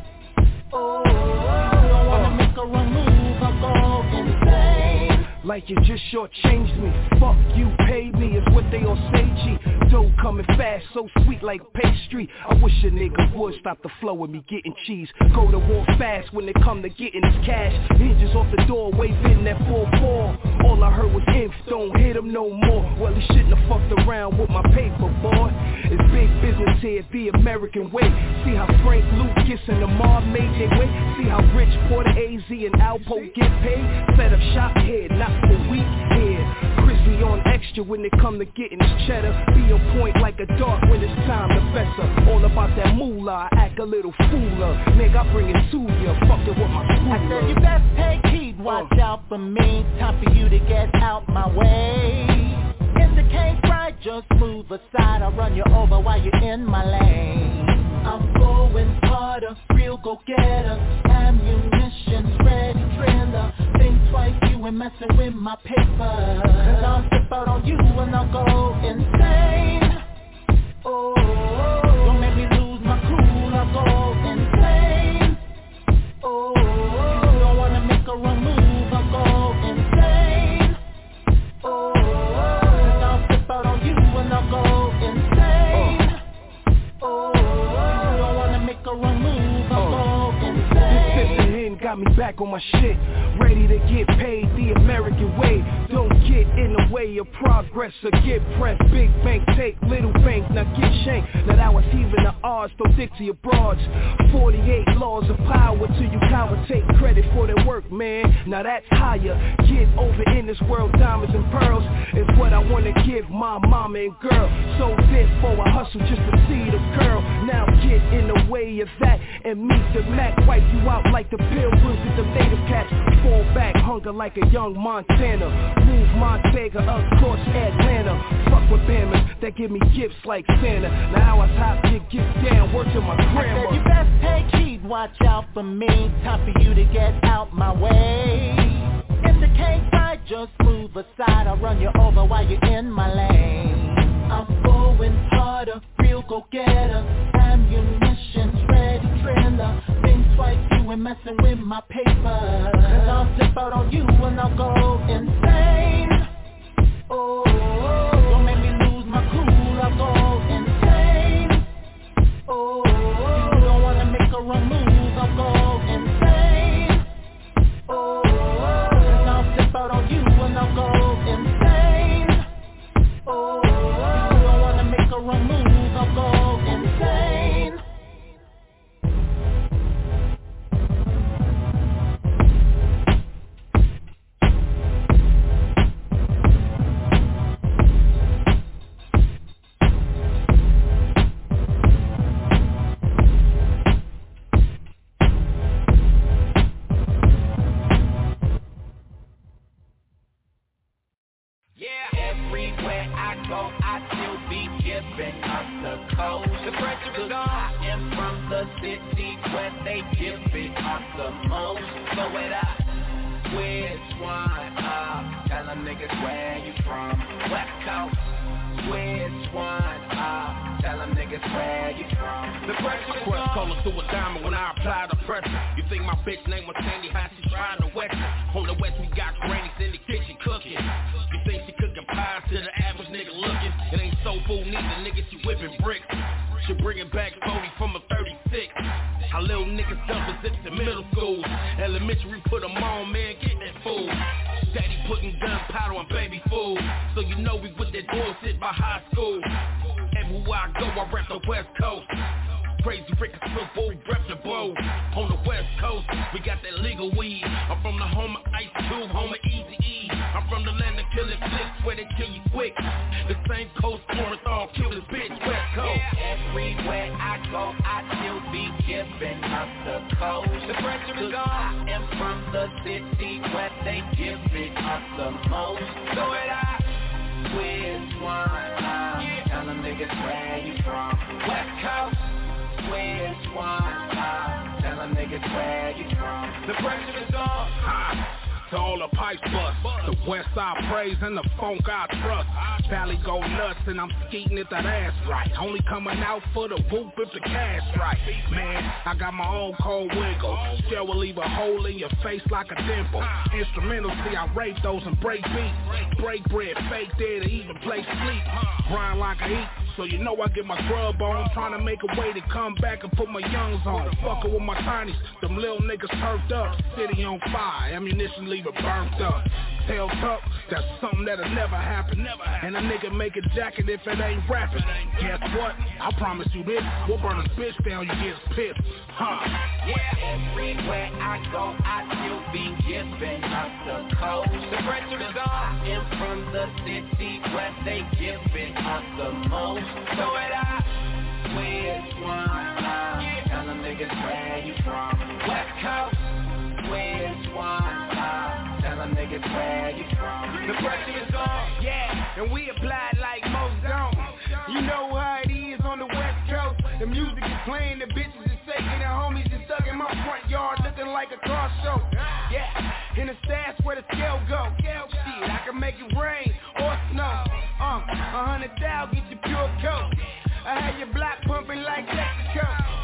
Speaker 19: Oh, you don't wanna make a wrong move, I'll go insane. Like you just shortchanged me. Fuck you, paid me is what they all say, G. Dough coming fast, so sweet like pastry. I wish a nigga would stop the flow of me getting cheese. Go to war fast when it come to getting this cash. Hinges off the door, waving that four four. All I heard was inf, don't hit him no more. Well, he shouldn't have fucked around with my paper, boy. It's big business here, the American way. See how Frank Lucas and Lamar made their way. See how Rich Porter, A Z, and Alpo get paid. Set up shop here, not for weak here. Chrissy on extra when it come to getting this cheddar. Be on point like a dog when it's time to fess up. All about that moolah, I act a little fooler. Nigga, I bring it to ya, fucking with my schooler. I said you best take heed, watch uh. out for me. Time for you to get out my way. If the cake right, just move aside. I'll run you over while you're in my lane. I'm going harder, real go-getter. Ammunition's ready, trailer. Think twice, you ain't messing with my paper. Cause I'll flip out on you and I'll go insane. Oh, don't make me lose my cool, I'll go insane. Oh, you don't wanna make a wrong move, I'll go insane. Oh, cause I'll flip out on you and I'll go insane. Oh, you don't wanna make a wrong move, I'll go insane. This got me back on my shit, ready to get paid the American way. Don't get in the way of progress or get pressed. Big bank take little bank, now get shanked. Now that was even the odds, don't dick to your broads. Forty-eight laws of power till you cower. Take credit for their work, man. Now that's higher. Get over in this world, diamonds and pearls is what I wanna
Speaker 15: wanna give my mama and girl. So therefore I hustle just to see the girl. Now get in the way of that and meet the Mac. Wipe you out like the pilgrims with the native cats. Fall back, hunger like a young Montana. Move Montega up course Atlanta. Fuck with Bammers that give me gifts like Santa. Now how I top get gifts down, work to my grandma.
Speaker 19: I said you best take heed, watch out for me. Time for you to get out my way. If the can't ride, just move aside. I'll run you over while you're in my lane. I'm going harder, real go-getter. Ammunition's ready, trailer. Think twice, you ain't messing with my paper. Cause I'll flip out on you and I'll go insane. Oh, don't make me lose my cool, I'll go insane. Oh, you don't wanna make a wrong move, I'll go insane. Oh, cause I'll flip out on you and I'll go insane. Oh, you don't wanna make a wrong move, I'll go insane.
Speaker 10: Everywhere I go, I still be giving up the coast. The pressure is on. I am from the city where they give it up the most. So it up, which one up? Tell them niggas where you from. West Coast. Which one up? Tell them niggas where you from. The pressure is on.
Speaker 20: Quest color to a diamond when I apply the pressure. You think my bitch name was Sandy, how she trying to wet it? On the west we got grannies in the kitchen cooking. You think she cooking pies to the average nigga looking? It ain't soul food neither, nigga, she whipping bricks. She bringing back forty from a thirty-six. How little niggas dump is in middle school. Elementary put them on, man, get that food. Daddy putting gunpowder on baby food. So you know we with that bullshit by high school. Everywhere I go, I rap the West Coast. Crazy Rickers, football, reputable. On the West Coast, we got that legal weed. I'm from the home of Ice Cube, home of Eazy-E. I'm from the land of killing flicks, where they kill you quick. The same coast, Orenthal, kill this bitch, West Coast.
Speaker 10: Yeah, everywhere I go, I still be giving up the coast. The pressure is on. I am from the city where they give it up the most. So it I, which one? Uh, tell them niggas where you from. West Coast. Which one? Uh, tell them niggas where you from.
Speaker 20: The pressure is on. Ha. To all the pipes bust, the west side praise and the funk I trust. Valley go nuts and I'm skeeting if that ass right. Only coming out for the whoop if the cash right. Man, I got my own cold wiggle. Still will leave a hole in your face like a dimple. Instrumental, see I rape those and break beats. Break bread, fake dead, or even play sleep. Grind like I eat, so you know I get my grub on. Trying to make a way to come back and put my youngs on. Fuckin' with my tinies, them little niggas turfed up. City on fire, ammunition leave it burnt up. Tail tuck, that's something that'll never happen. Never happen. And a nigga make a jacket if it ain't rapping. Guess what? I promise you this, we'll burn a bitch down, you get pissed. Huh?
Speaker 10: Yeah, everywhere I go, I still be giving up the coast. The pressure is on. I am from the city where they give it up the most. So it I, which one? Uh, tell them niggas where you from. West Coast. Which one? Uh, tell them niggas where you from.
Speaker 15: The pressure is on, yeah, and we apply it like most don't. You know how it is on the West Coast. The music is playing, the bitches is shaking, the homies is stuck in my front yard looking like a car show. Yeah, in the stats where the scale go. Shit, I can make it rain or snow. Uh, a hundred thou, get your pure coat. I had your block pumping like Mexico.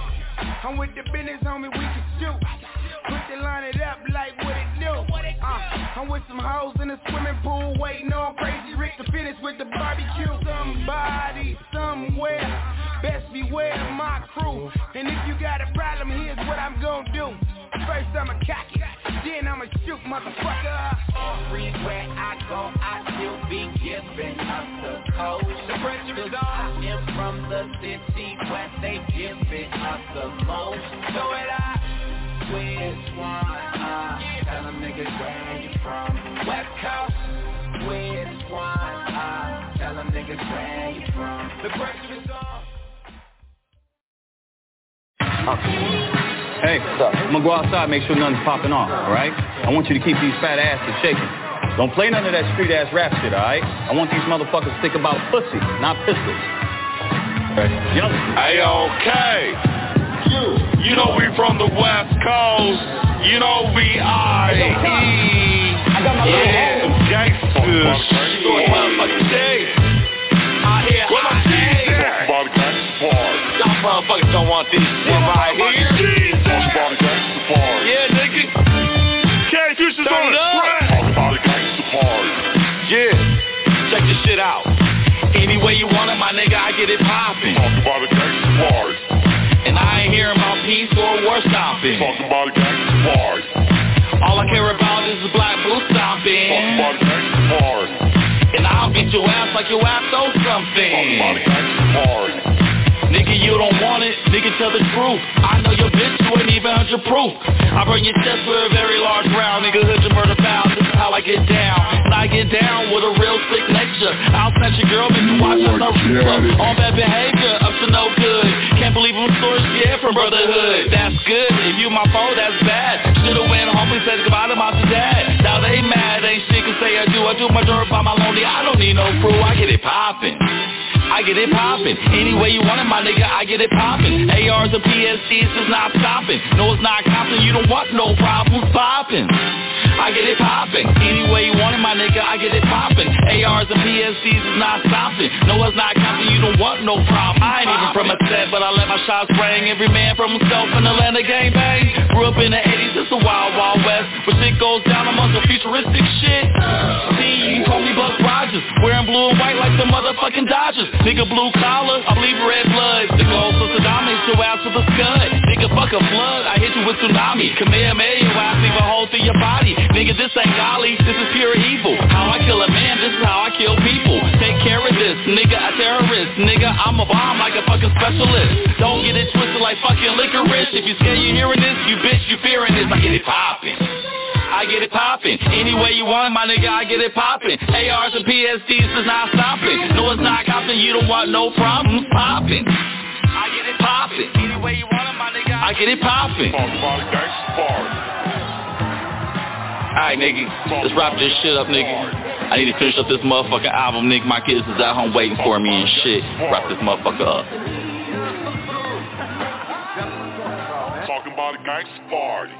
Speaker 15: I'm with the business, homie, we can shoot. Put the line it up like what it do. Uh, I'm with some hoes in the swimming pool, waiting on Crazy Rick to finish with the barbecue. Somebody, somewhere, best beware of my crew. And if you got a problem, here's what I'm gonna do. First I'ma cock it, then I'ma shoot, motherfucker.
Speaker 10: Everywhere I go, I still be giving up the coast. The pressure is on. I am from the city where they give it up the most. So it I, which one? Uh, tell them niggas where you from. West Coast. Which one? Uh,
Speaker 3: niggas, where you from? The pressure is on.
Speaker 21: Hey, I'm gonna go outside, make sure nothing's popping off, alright? I want you to keep these fat asses shaking. Don't play none of that street ass rap shit, alright? I want these motherfuckers to think about pussy, not pistols. Right. Young.
Speaker 22: Hey, okay. You, you know we from the West Coast. You know we are the E. Yeah, gangsters. Short motherfucking day. I hear I hate. Y'all motherfuckers don't want this shit right here. Yeah, nigga. K-Future's on the track. Talk about a gangster party. Yeah, check this shit out. Any way you want it, my nigga, I get it poppin'. Talk about a gangster party. And I ain't hearing about peace or war stomping. Talk about a gangster party. All I care about is the black blue stomping. Talk about a gangster party. And I'll beat your ass like your ass owes something. Talk about a gangster party. Nigga, you don't want it, nigga, tell the truth. I know your bitch, you ain't even hundred proof. I burn your chest with a very large round. Nigga, hood your murder foul, this is how I get down. And I get down with a real sick nature. I'll snatch your girl, make you watch her no replay. On bad behavior, up to no good. Can't believe them stories, yeah, from brotherhood. That's good, if you my foe, that's bad. Should've went home and said goodbye to my dad. Now they mad, ain't shit can say I do. I do my dirt by my lonely, I don't need no crew, I get it poppin'. I get it poppin'. Any way you want it, my nigga, I get it poppin'. A Rs and P S Ds is not stoppin'. No, it's not coppin'. You don't want no problems poppin'. I get it poppin'. Any way you want it, my nigga, I get it poppin'. A Rs and P S Ds is not stoppin'. No, it's not coppin'. You don't want no problem. I ain't even from a set, but I let my shots ring. Every man from himself in Atlanta gang bang. Grew up in the eighties, it's the wild, wild west. Where shit goes down amongst the futuristic shit. See, you call me Buck Rogers. Wearing blue and white like the motherfucking Dodgers. Nigga blue collar, I bleed red blood. The gold to Saddam hit your ass with a scud. Nigga fuck a flood, I hit you with tsunami. Kamehameha, your ass leave a hole through your body. Nigga, this ain't golly, this is pure evil. How I kill a man, this is how I kill people. Take care of this, nigga, a terrorist. Nigga, I'm a bomb like a fucking specialist. Don't get it twisted like fucking licorice. If you scared you hearing this, you bitch, you fearing this. I get it poppin'. I get it poppin'. Any way you want it, my nigga, I get it poppin'. A Rs and P S Ds is not stoppin'. No, it's not coppin'. You don't want no problems poppin'. I get it poppin'. Any way you want it, my nigga, I get it poppin'. Alright, nigga, let's wrap this shit up, nigga. I need to finish up this motherfucking album, nigga. My kids is at home waiting for me and shit. Wrap this motherfucker up. Talking about a gangsta party.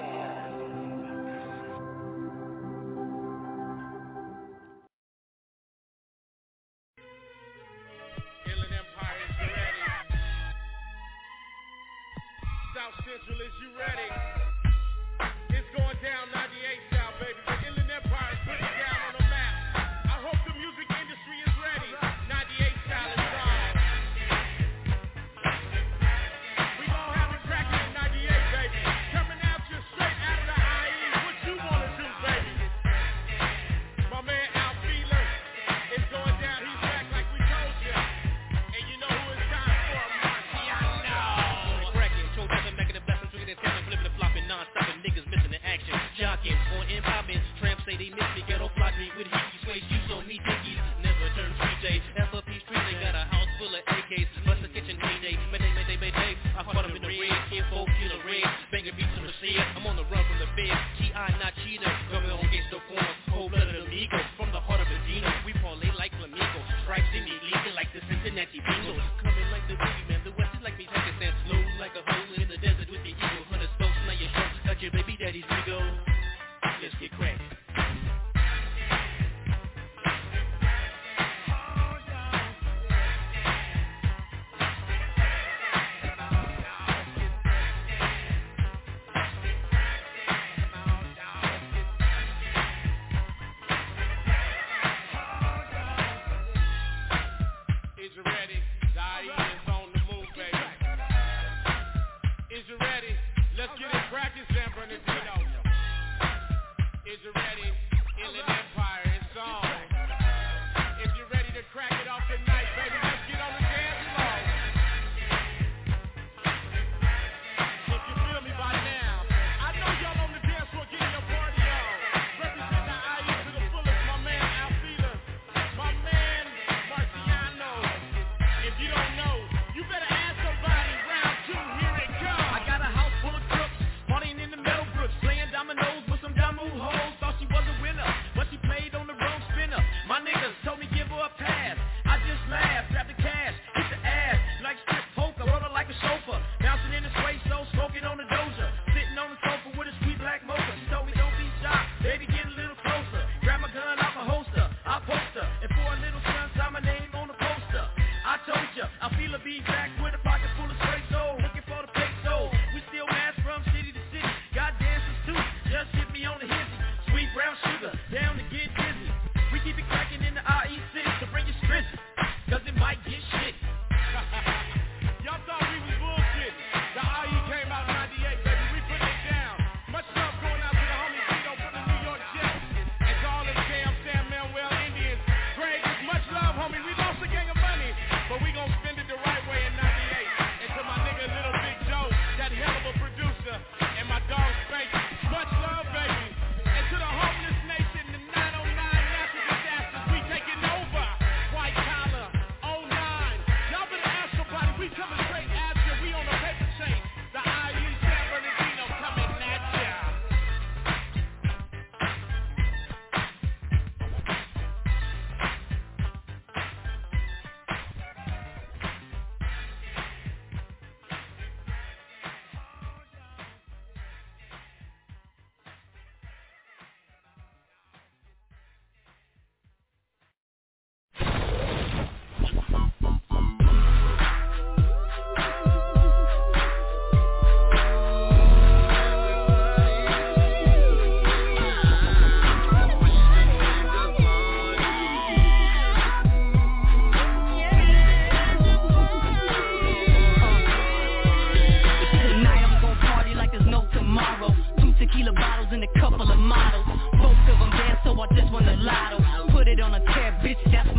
Speaker 20: Central, is you ready? It's going down ninety-eight style, baby. The Inland Empire is putting it down on the map. I hope the music industry is ready. ninety-eight style is on. We gon' have it cracking in ninety-eight, baby. Coming out you straight out of the I E. What you wanna do, baby? My man Al Feeler is going down. He's back like we told you. And you know who it's time for, Marciano.
Speaker 23: Correct it. Show doesn't make it a blessing. Trigger this, flip it, flopping.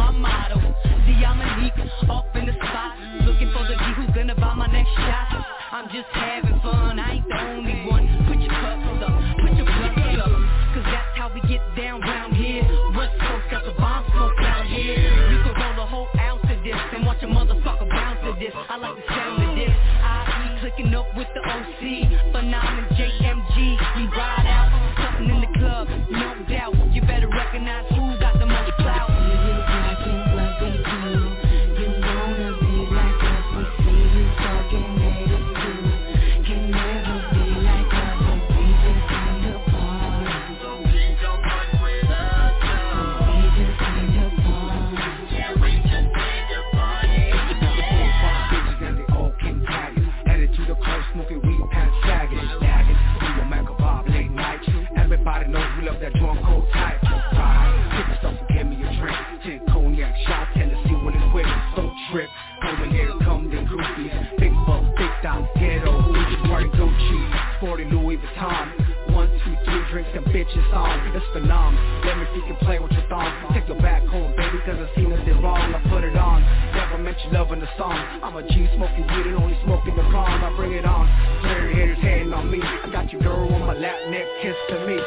Speaker 12: my motto. Dominique, up in the spot, looking for the G who's gonna buy my next shot. I'm just having fun, I ain't the only one. Put your cups up, put your cups up, cause that's how we get down round here. West Coast got the bomb smoke out here. You can roll a whole ounce of this and watch a motherfucker bounce to this. I like the sound of this. I be clicking up with the O C, Phenomenon J M G. We ride out, something in the club, no doubt. You better recognize who got the most clout.
Speaker 1: Everybody knows we love that drunk cold type. Right, pick the stuff and give me a drink. Ten cognac shots, Tennessee when it's quick. Don't trip, come in here, come the groupies. Big bucks, big down, ghetto, who's wearing Gucci, sporty Louis Vuitton. One, two, three, drink some bitches on. It's phenomenal, let me see you can play with your thumb. Take your back home, baby, cause I seen nothing wrong. I put it on, never mention love in the song. I'm a G, smoking weed and only smoking the calm. I bring it on, clear haters hating on me. I got you girl on my lap, neck kiss to me.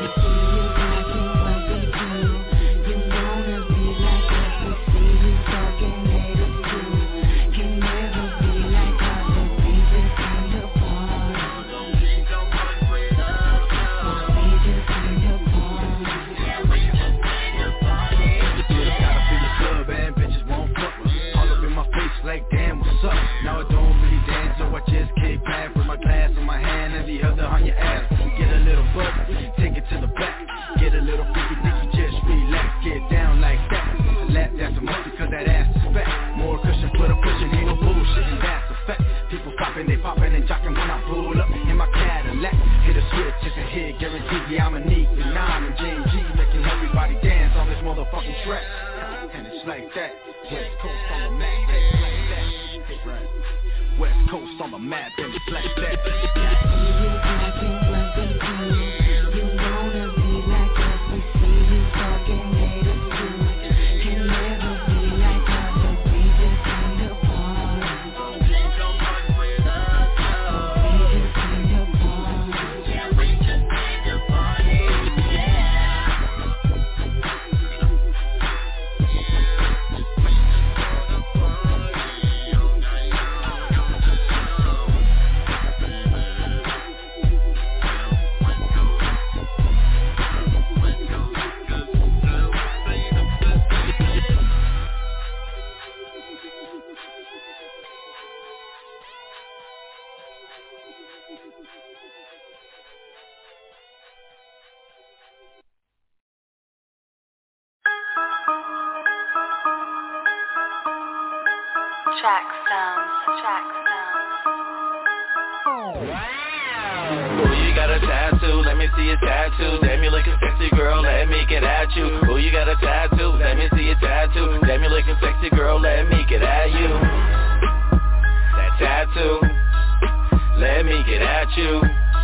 Speaker 1: Like damn, what's up? Now I don't really dance, so I just kick back with my glass in my hand and the other on your ass. Get a little buzz, take it to the back. Get a little freaky dicky, just relax, get down like that. A lap dance a must because that ass is fat. More cushion, put a cushion, ain't no bullshit, and that's a fact. People stopping, they popping and jocking when I pull up in my Cadillac. Hit a switch, it's a hit, guaranteed. Yeah, I'm a Nick, and nine and J G, making everybody dance on this motherfucking track. And it's like that. West Coast on the map, it's like that. West Coast on the map, and it's like that. You wanna be like us, we see you talking haters too. Can never be like us, but we just came to party. We just came to party. Yeah, we just came to party.
Speaker 4: Track sounds, track sounds.
Speaker 10: Ooh, you got a tattoo, let me see a tattoo. Damn, you looking sexy, girl, let me get at you. Ooh, you got a tattoo, let me see a tattoo. Damn, you looking sexy, girl, let me get at you. That tattoo, let me get at you.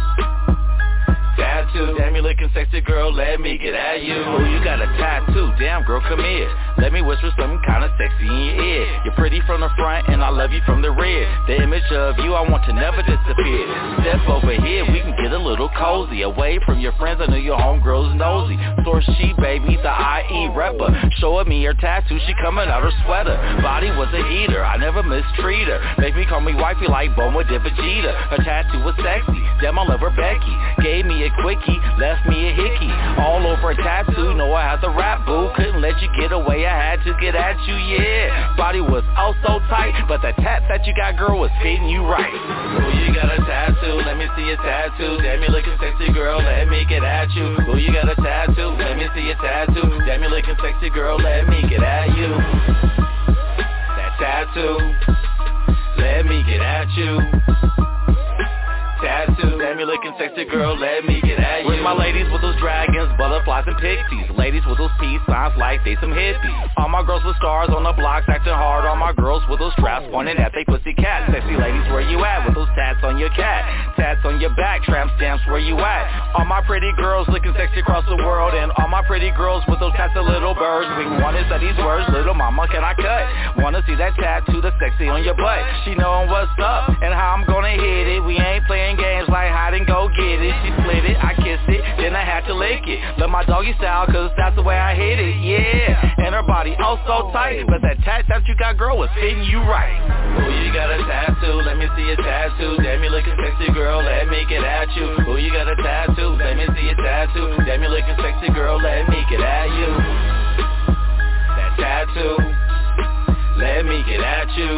Speaker 10: Tattoo, damn, you looking sexy, girl, let me get at you. Ooh, you got a tattoo, damn, girl, come here. Let me whisper something kinda sexy in your ear. You're pretty from the front and I love you from the rear. The image of you I want to never disappear. Step over here, we can get a little cozy. Away from your friends, I know your homegirl's nosy. Source she, baby, the I E rapper. Showing me her tattoo, she coming out her sweater. Body was a heater, I never mistreat her. Make me call me wifey like Boma de Vegeta. Her tattoo was sexy, damn, I love her Becky. Gave me a quickie, left me a hickey. All over a tattoo, know I had the rap, boo. Couldn't let you get away, I had to get at you, yeah. Body was oh so tight, but the tat that you got, girl, was fitting you right. Ooh, you got a tattoo, let me see a tattoo. Damn, you looking sexy, girl, let me get at you. Ooh, you got a tattoo, let me see a tattoo. Damn, you looking sexy, girl, let me get at you. That tattoo, let me get at you. Tattoo, damn, you looking sexy, girl, let me get at you. Where's my ladies with those dragons?
Speaker 6: dragons, butterflies, and pixies. Ladies with those peace signs like they some hippies. All my girls with stars on the blocks acting hard. All my girls with those straps pointing at they pussy cat. Sexy ladies, where you at? With those tats on your cat. Tats on your back, tramp stamps, where you at? All my pretty girls looking sexy across the world. And all my pretty girls with those tats of little birds. We wanna say these words, little mama, can I cut? Wanna see that tattoo that's sexy on your butt. She knowin' what's up and how I'm gonna hit it. We ain't playing games like hide and go get it. She split it, I kissed it, then I had to lick it. Love my doggy style cause that's the way I hit it, yeah. And her body oh so tight, but that tat that you got, girl, was fitting you right. Oh, you got a tattoo, let me see a tattoo. Damn, you looking sexy, girl, let me get at you. Oh, you got a tattoo, let me see a tattoo. Damn, you looking sexy, girl, let me get at you. That tattoo, let me get at you.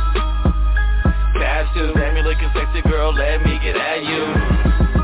Speaker 6: Tattoo, damn, you looking sexy, girl, let me get at you.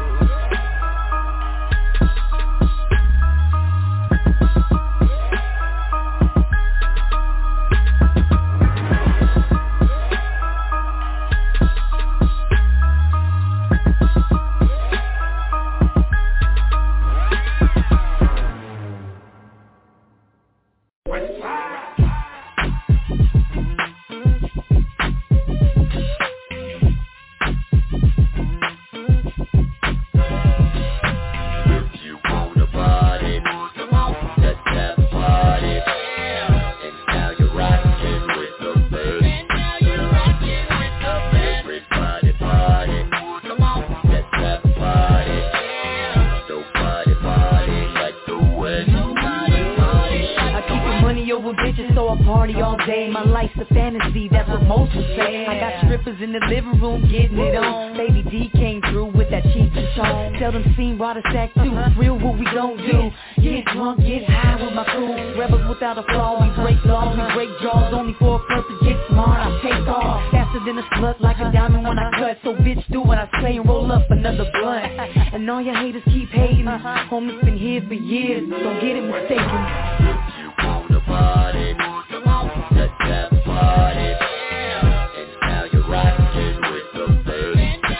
Speaker 12: Brought a stack too, real what we gon' do. Get drunk, get high with my crew. Rebels without a flaw, we break laws, we break jaws. Only for a purpose, get smart, I take off. Faster than a slut, like a diamond when I cut. So bitch, do what I say and roll up another blunt. And all your haters keep hating. Homies been here for years, don't get it mistaken. You wanna party, come on, let's have a party. And now you're rockin' with the bass.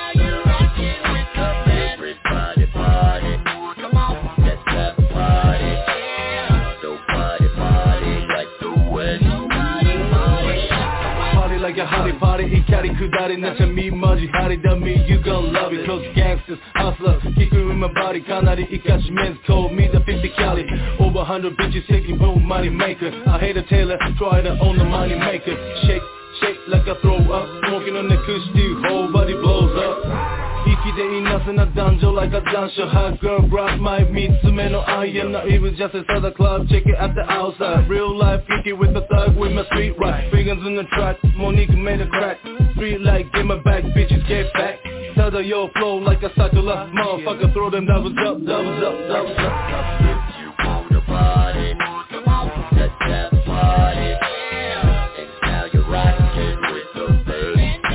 Speaker 8: Like a hottie party, ikari kudari, nacha me maji, hari da me, you gon' love it. Cause gangsters, hustlers, kicking with my body, kanari ikachi men's code, me the fifty cali. Over a hundred bitches shaking, boom, money maker. I hate a tailor, try to own the money maker. Shake, shake like I throw up, smoking on the kush, dude, whole body blows up. Iki de enough in a dungeon like a dungeon. Hot girl brought my mitsume no I am not even just inside the club, check it at the outside. Real life Iki with the thug with my street right. Fingers in the track, Monique made a crack. Street like get my back, bitches get back. Tell the yo flow like a cycler. Motherfucker throw them doubles up, doubles up, doubles up. You wanna party, come on, let's have a party. And now you're rockin' with the bass.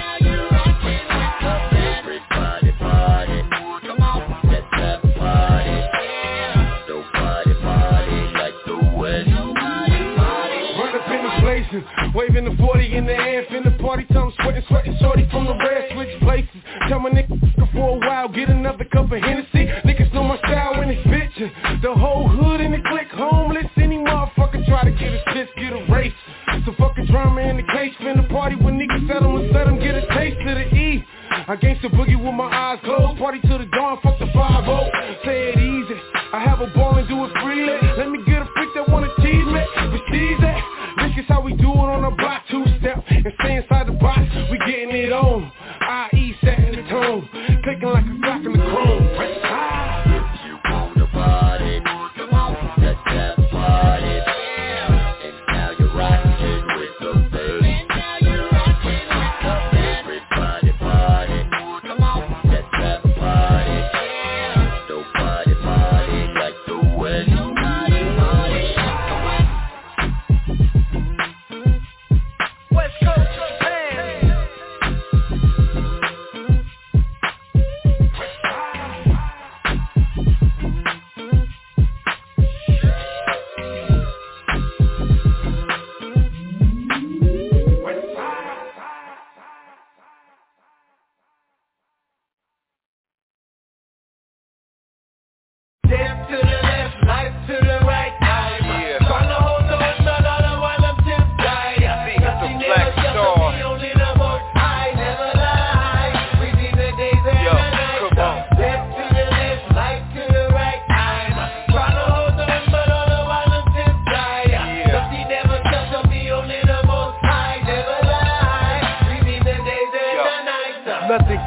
Speaker 15: Waving the forty in the air, finna party time, sweating, sweating, shorty from the red, switch places. Tell my nigga for a while, get another cup of Hennessy. Niggas know my style when it's bitchin'. The whole hood in the click, homeless. Any motherfucker try to get his bitch, get a race. So fuck a drama in the case, finna party when niggas set them and let them get a taste of the E. I gangsta boogie with my eyes closed, party till the dawn, fuck the five oh. Say it easy, I have a ball and do it freely. Let me get a freak that wanna tease me, but tease that. This is how we do it on the block, two-step, and stay inside the box, we getting it on. I E setting the tone, clicking like a clock in the chrome. You wanna party, come on, let's have a party. And now you're rockin' with the bass. Everybody party, come on, let's have a party. Nobody party like the West. West Coast Japan.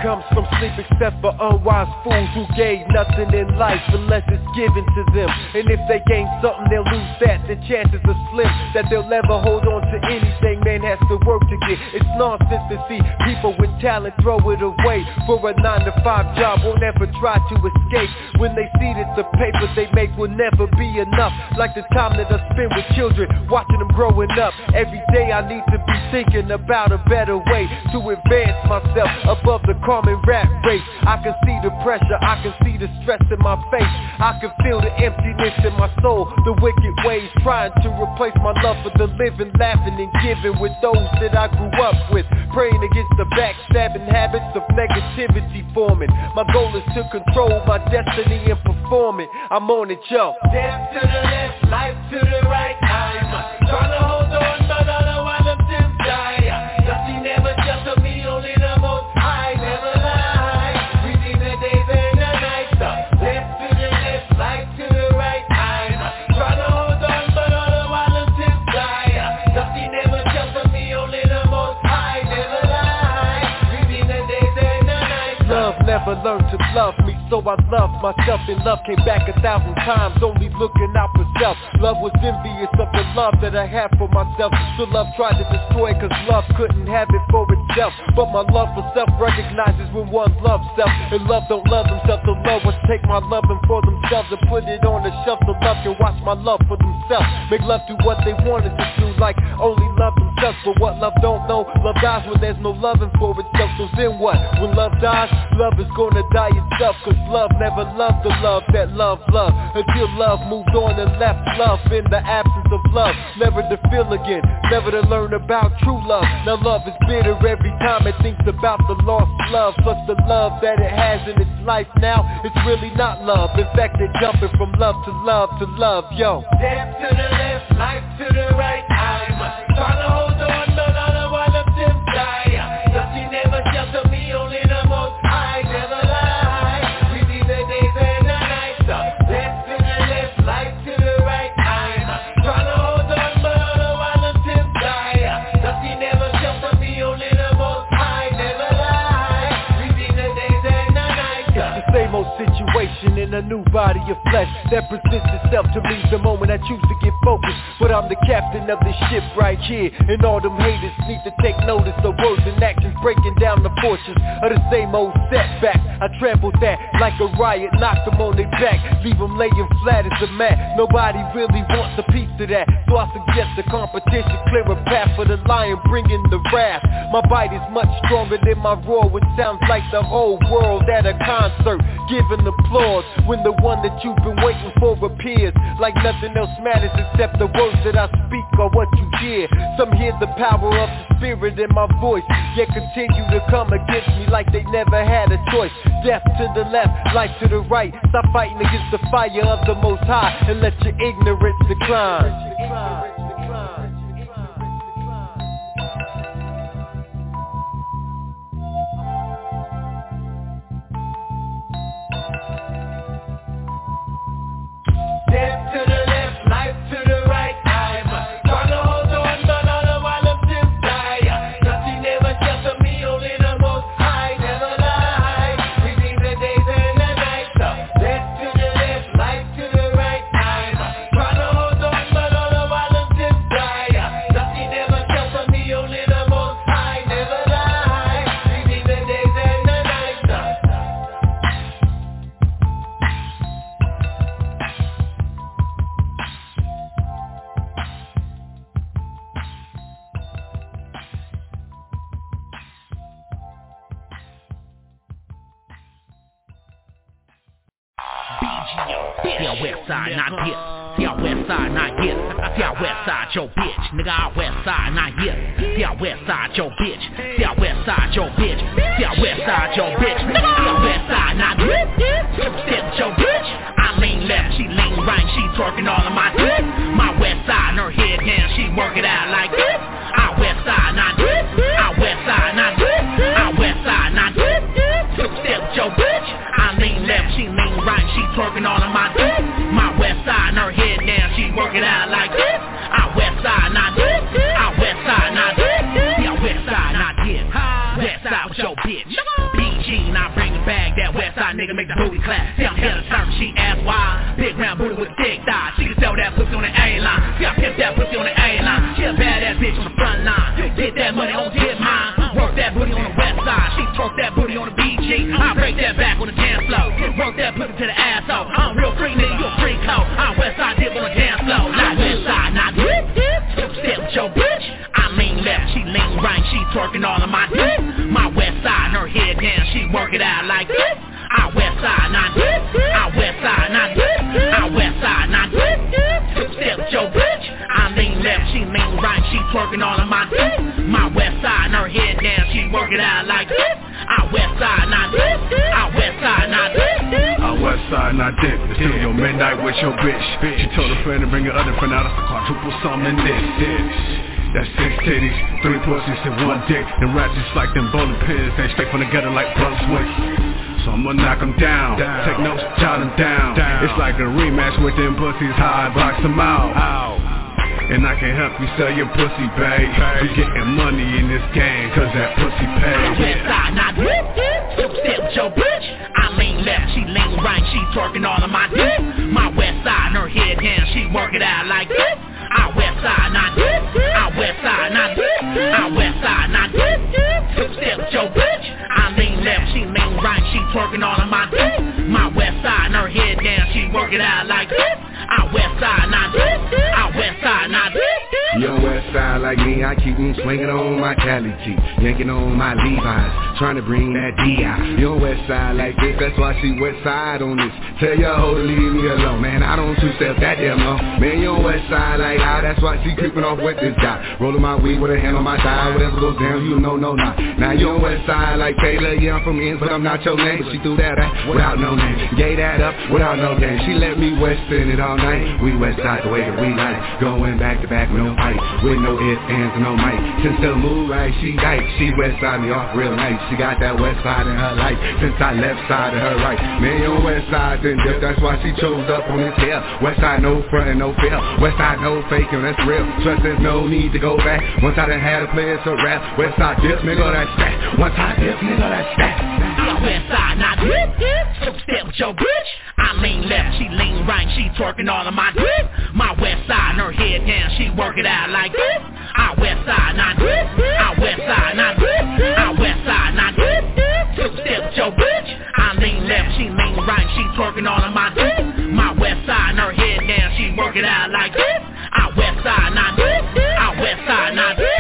Speaker 2: comes from sleep except for unwise fools who gave nothing in life unless it's given to them. And if they gain something, they'll lose that. The chances are slim that they'll never hold on to anything man has to work to get. It's nonsense to see people with talent throw it away for a nine to five job, won't ever try to escape when they see that the paper they make will never be enough. Like the time that I spend with children, watching them growing up. Every day I need to be thinking about a better way to advance myself above the common rat race. I can see the pressure, I can see the stress in my face, I can feel the emptiness in my soul, the wicked ways trying to replace my love for the living, laughing and giving with those that I grew up with, praying against the backstabbing habits of negativity forming. My goal is to control my destiny and perform it. I'm on it, yo.
Speaker 3: Death to the left, life to the right. I'm trying to hold on, but all the while I'm still dying. Nothing never shelter me, only the most high. Never lie, reading the days and the nights. Death to the left, life to the right. I'm trying to hold on, but all the while I'm still dying. Nothing never shelter me, only the most high. Never lie, reading the days and the nights.
Speaker 2: Love never learned to love me, so I loved myself, and love came back a thousand times, only looking out for self. Love was envious of the love that I had for myself, so love tried to destroy, cause love couldn't have it for itself. But my love for self recognizes when one loves self, and love don't love themselves, so love was take my loving for themselves and put it on the shelf, so love can watch my love for themselves. Make love do what they wanted to do, like only love themselves. But what love don't know, love dies when there's no loving for itself. So then what? When love dies, love is gonna die itself, cause love never loved the love that love loved, until love moved on and left love in the absence of love, never to feel again, never to learn about true love. Now love is bitter every time it thinks about the lost love, plus the love that it has in its life now, it's really not love. In fact, they're jumping from love to love to love, yo.
Speaker 3: Death to the left, life to the right. I'm trying to hold on, but all the while I'm still dying. Nothing never shelter me, only the most high. Never lie, reading the days and the nights. Death to the left, life to the right. I'm trying to hold on, but all the while I'm still dying. Nothing never shelter me, only the most high. Never lie, reading the days and the nights.
Speaker 2: It's the same old situation in a new body of flesh that presents itself to me the moment I choose to get focused. But I'm the captain of this ship right here, and all them haters need to take notice of words and actions breaking down the fortunes of the same old setback. I trampled that like a riot, knocked them on their back, leave them laying flat as a mat. Nobody really wants a piece of that, so I suggest the competition clear a path for the lion bringing the wrath. My bite is much stronger than my roar, which sounds like the whole world at a concert giving applause when the one that you've been waiting for appears, like nothing else matters except the words that I speak or what you hear. Some hear the power of the spirit in my voice, yet continue to come against me like they never had a choice. Death to the left, life to the right. Stop fighting against the fire of the Most High and let your ignorance decline.
Speaker 3: Death to the left, life to the right. I'm trying to hold on, but all the while I'm still dying. Nothing never shelter me, only the most high. Never lie, reading the days and the nights. Death to the left, life to the right. I'm trying to hold on, but all the while I'm still dying. Nothing never shelter me, only the most high. Never lie, reading the days and the nights.
Speaker 10: Yeah, west side, not this. Yeah, west side, not this. Yeah, west side, your bitch. Nigga, I west side, not here. Yeah, west side, your bitch. Yeah, west side, your bitch. Yeah, west side, your bitch. Yeah, west side, not this. Step your bitch. I lean left, she lean right, she twerking all of my dick. My west side, her head down, she work it out like this. I west side, not this. I west side, not this. I west side, not this. Step your bitch. I lean left, she lean right, she twerking all of my dick. My west side, her head down, she work it out like this. I west side, not this. I west side, not this. Yeah, west side, not this. West side with your bitch. B G twerking all of my dick. My west side, her head down, she work it out like this. Our west side, not this. Our west side, not this. Our west side, not this. Two steps, your bitch. I lean left, she lean right, she twerking all of my dick. My west side, her head down, she work it out like this. Our west side, not this. Our west side, not this.
Speaker 1: Our west side, not this. Still your midnight with your bitch. She told a friend to bring her other friend out. That's a quadruple sum in this. That's six titties, three pussies and one dick. The rats just like them bowling pins, they straight from the gutter like Brunswick. So I'ma knock them down, down. Take notes, jot them down. down It's like a rematch with them pussies, how I box them out Ow. And I can help you sell your pussy, babe. You getting money in this game, cause that pussy pays.
Speaker 10: West side, not this. Two steps, your bitch. I lean left, she lean right, she twerking all of my dick. My west side, her head down, she work it out like this. Our west side, not this. Our west side, not this. Our west side, not this. Two steps, your bitch. I lean left, she lean right, she twerking all of my dick. My west side, her head down, she work it out like this. Our west side, not this. Our west side, not this.
Speaker 5: Your west side like me, I keep me swinging on my Cali G, yanking on my Levi's, trying to bring that D I. Your west side like this, that's why she west side on this. Tell your hoe to leave me alone, man, I don't two-step that damn long. Man, your west side like how, that's why she creeping off with this guy. Rolling my weed with a hand on my thigh, whatever goes down, you know, no, not. Now your west side like Taylor, yeah, I'm from ends, but I'm not your name. But she threw that out without no name, gave that up without no game. She let me westin' it all night. We west side the way that we like, going back to back, no fight, with no ifs, ands, and no mic. Since the move right, she dyke, she west side me off real nice. She got that west side in her life, since I left side of her right. Man, your west side didn't dip, that's why she chose up on this hill. West side no front and no fail, west side no faking, that's real. Trust there's no need to go back, once I done had a player to rap. West side dip, nigga, that's that. Once I dip, nigga, that's that.
Speaker 10: Our west side, not this. Two step with your bitch. I lean left, she lean right, she twerking all of my dick. My west side, her head down, she work it out like this. Our west side, not this. Our west side, not this. Our west side, not this. Two step with your bitch. I lean left, she lean right, she twerking all of my dick. My west side, her head down, she work it out like this. Our west side, not this. Our west side, not this.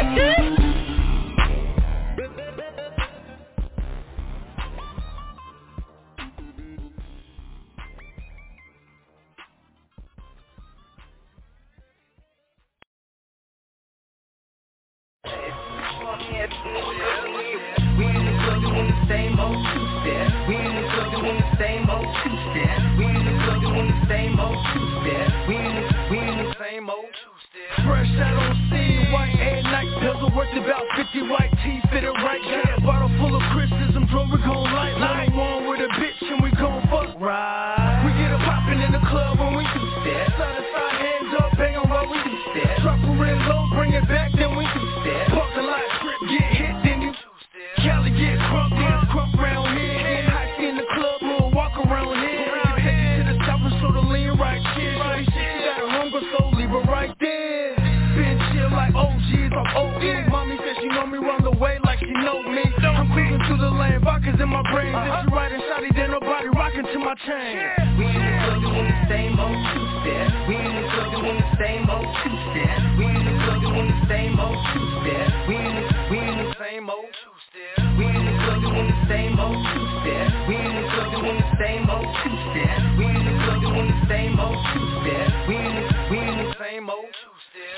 Speaker 3: We in the club doing the same old two-step. We in the club doing the same old two-step. We in the club doing the same old two-step. We in the, we in the same old two-step.
Speaker 15: Fresh out on scene, white and night bezel worth about fifty white teeth fitted right. Yeah, bottle full of criticism, drove we gon' light. Light one with a bitch and we gon' fuck right. We get a poppin' in the club when we do step. Side to side, hands up, bang on while we do step. Drop her in low, bring it back, then we do step. Parking lot script, get hit, then you Cali get crunk, then crunk round here. Get high in the club, we'll walk around here. We can take it to the top and show the lean right here. She got her hunger, so leave her right there. Been chill like O Gs off O E. Mommy said she know me, run the way like she know me. I'm cruising through the lane, vodka's in my brain. If you riding shotty, then nobody rocking to my chain.
Speaker 3: We in the club doing the same old two-step. We in the club doing the same old two-step. We in the club doing the same old two-step. We in the, we in the same old two-step. We in the club doing the same old two-step. We in the club doing the same old two-step. We in the club doing the same old two-step. We in the, we in the same old two-step.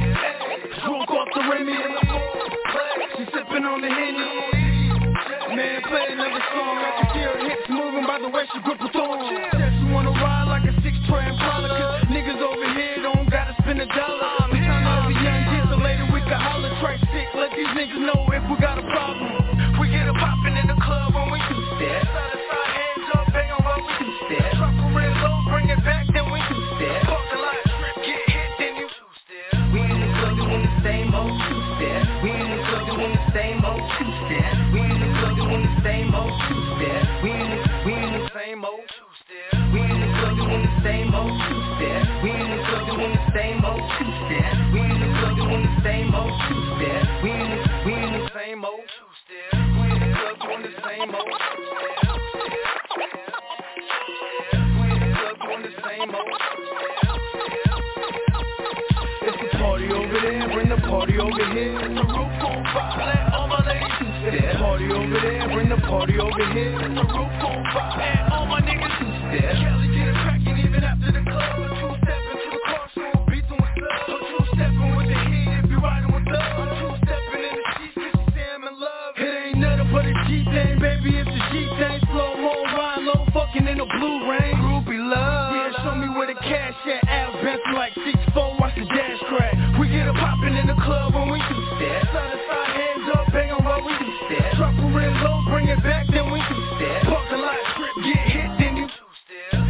Speaker 15: Drunk off the Remy, she sipping on the Henny. Man, play another song, I can see her hips moving by the way she grip her thumb. Said she wanna ride like a six-tray Impala, cause niggas over here don't gotta spend a dollar. The time of a young kid, so later we can holler, try stick, let these niggas know if we got a problem. We get a poppin' in the club when we do step. Side to side, hands up, bang on while we do step. Drop her in low, bring it back, then we do step. Parking lot strip, get hit, then you two-step.
Speaker 3: We in the club doing the same old two-step. We in the club doing the same old two-step. We in the club doing the same old two-step. We in the, we in the same old two-step. We in the club doing the same old two-step. We in the club doing the same old two-step. We in the club doing the same old two-step. We in the, we in the same old two-step. We in the club doing the same old two-step. We in the club doing the same old two-step.
Speaker 15: It's the party over there, bring the party over here. The roof on fire, let all
Speaker 3: Party over here, the roof on fire. And all my niggas two-step. Kelly get it crackin' even after the club. I'm two-stepping to the crossroad, beats on what's up. I'm two-stepping with the heat if you riding with love. I'm two-stepping in the sheets cause you say I'm in love. It ain't nothing but a G-thing, baby, it's a G-thing. Slow-mo, ride low, fucking in the blue rain. Groupie love. Yeah, show me where the cash at. Al Benson like six four, watch the dash crack. We get it poppin' in the club when we two-step. Side to side, hands up, bang on while we two-step. Drop a real low, bring it back, then we two-step. Parking lot script, get hit, then you two-step.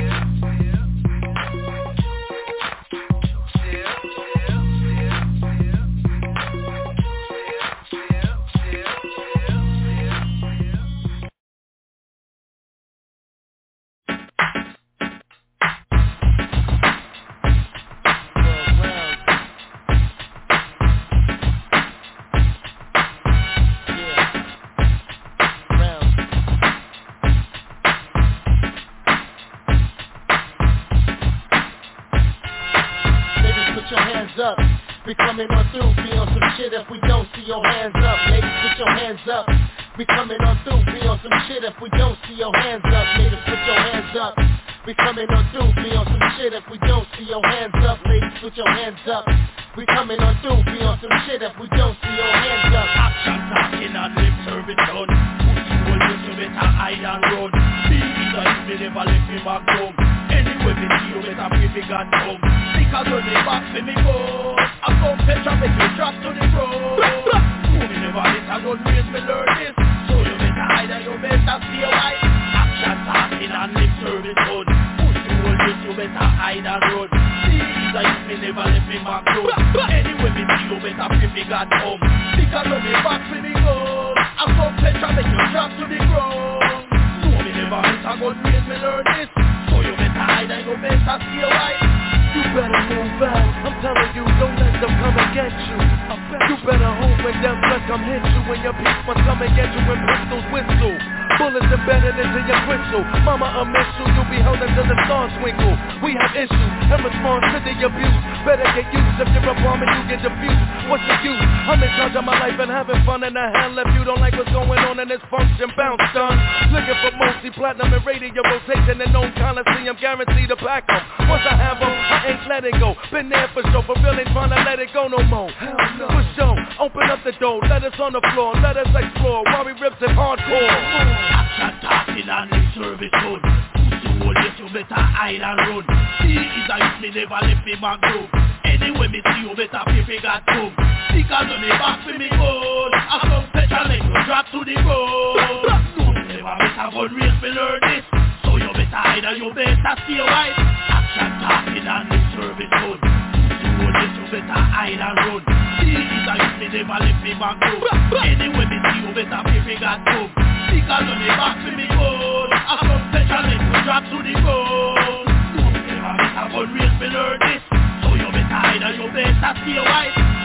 Speaker 19: Up. We coming on through, be on some shit if we don't see your hands up. Ladies, put your hands up. We coming on through, be on some shit if we don't see your hands up. Ladies, put your hands up. We coming on through, be on some shit if we don't see your hands up. Ladies, put your hands up. We coming on through, be on some shit if we don't see your hands up.
Speaker 10: Action talking and lip serving done. Pussy will you better hide and run. Be it as me never left me back home. Anyway me see you better pay me gun home. Because when they back for me go, I come fetch and make me drop to the road. You me never let a gun raise me learn this. So you better hide and you better stay right. Action talking and lip serving done. Pussy will you better hide and run. See it as me never left me back home. Anyway me see you better pay me gun home. Because when they back for me go, I come fetch and make you drop to the ground. You me never let a gun raise me learn this. So you better hide and you better stay right.
Speaker 2: You better move out, I'm telling you, don't let them come and get you. You better hold when them let come hit you. When your peeps must come and get you when pistols whistle. Bullets embedded into your crystal. Mama, I miss you, you'll be held until the stars twinkle. We have issues and respond to the abuse. Better get used if you're a bomb and you get diffused. What's the use? I'm in charge of my life and having fun in the hell. If you don't like what's going on in this function, bounce done. Looking for multi-platinum and radio rotation and known coliseum, guaranteed to pack them. Once I have them, I ain't letting go. Been there for sure, for real ain't trying to let it go no more. No. For sure, open up the door, let us on the floor, let us explore while we rips it hardcore.
Speaker 10: Action talking and lip service done. Pussy will you better hide and run. See is a youth me never left me back home. Anyway me see you better pay me got home. Because when me back for me goal, I come fetch and let you drop to the road. No me never better gun race me learn this. So you better hide and you better stay right. Action talking and lip service done. Pussy will you better hide and run. See is a youth me never left me back home. Anyway me see you better pay me got home. Because when they back to me goal, I come fetch and let you drop to the road. No me never better gun race me learn this. So you better hide and you better stay right.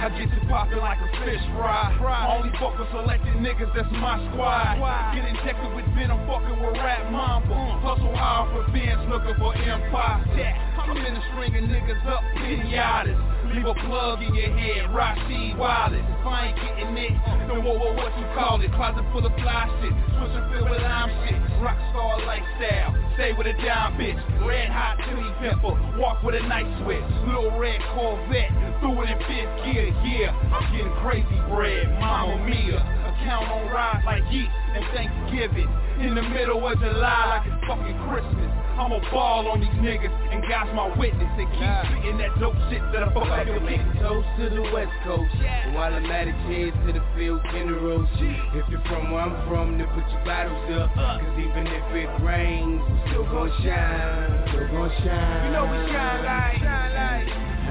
Speaker 9: I get you poppin' like a fish fry. Only fuck with selected niggas, that's my squad. Get injected with venom, fucking with rap mamba. Hustle hard for Benz, looking for empire. I'm in the string of niggas up, pinatas. Leave a plug in your head, Rashid Wallace. If I ain't getting it, then what, what, what you call it? Closet full of fly shit, switch and fill with lime shit. Rockstar lifestyle, stay with a dime bitch. Red hot chili pepper, walk with a night switch. Little red Corvette, threw it in fifth gear, yeah. I'm getting crazy bread, mama mia. Account on rides like yeast and Thanksgiving. In the middle of July like it's fucking Christmas. I'ma ball on these niggas and God's my witness. And keep spitting that dope shit that I fuck like a bitch.
Speaker 11: Toast to the West Coast, yeah. While I'm at it, heads to the field generals. If you're from where I'm from, then put your bottles up. Cause even if it rains, we still gon' shine, still gon' shine.
Speaker 9: You know we shine like, shine like,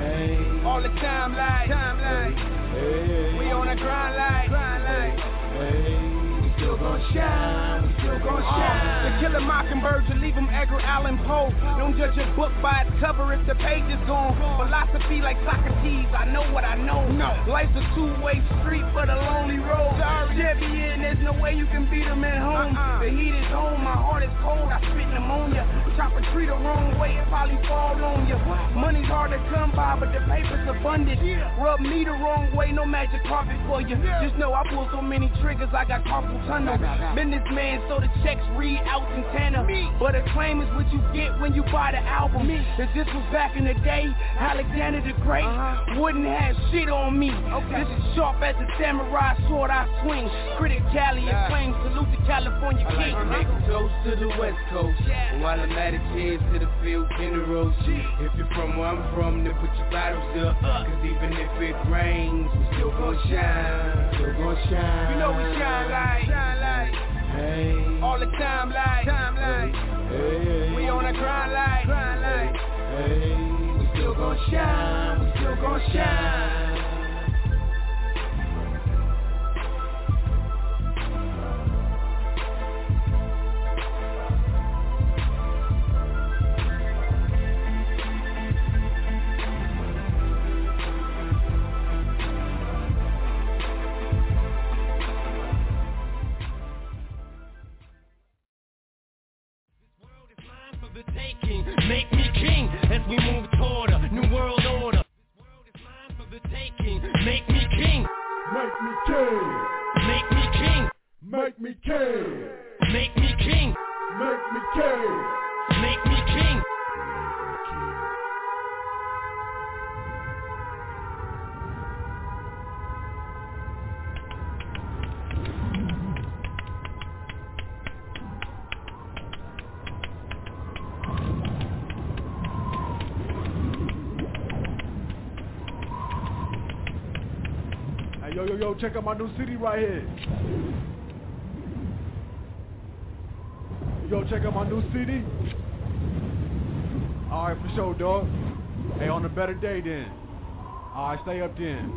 Speaker 9: hey. All the time like, time like, hey. We on a grind like, grind like, hey. Still gon' shine, we still gon' shine. To kill a mockingbird, to leave him Edgar Allan Poe. Don't judge a book by its cover if the page is gone. Philosophy like Socrates, I know what I know. No. Life's a two-way street but a lonely road. Chevy in, there's no way you can beat him at home. Uh-uh. The heat is on, my heart is cold, I spit pneumonia. Chop a tree the wrong way, it probably fall on you. Money's hard to come by, but the paper's abundant. Yeah. Rub me the wrong way, no magic carpet for you. Yeah. Just know I pull so many triggers, I got carpal tunnel. Businessman, so the checks read out in Tanner. But a claim is what you get when you buy the album. If this was back in the day, Alexander the Great uh-huh. wouldn't have shit on me. Okay. This is sharp as a samurai sword I swing. Critic Cali and flame, salute to California
Speaker 11: I
Speaker 9: King.
Speaker 11: Like to make a toast to the West Coast, yeah. While I'm at it, heads to the field generals. If you're from where I'm from, then put your bottles up. Cause even if it rains, we still gon' shine, still gon' shine.
Speaker 9: You know we shine like, shine like, hey. All the time like, time like, hey. We on a grind like, grind like, hey. We still gon' shine, we still gon' shine.
Speaker 3: Make me king as we move toward a new world order. This world is mine for the taking. Make me king.
Speaker 23: Make me king.
Speaker 3: Make me king.
Speaker 23: Make me king.
Speaker 3: Make me king.
Speaker 23: Make me king.
Speaker 3: Make me king.
Speaker 23: Yo, yo, yo, check out my new city right here. Yo, check out my new C D. Alright, for sure, dog. Hey, on a better day then. Alright, stay up then.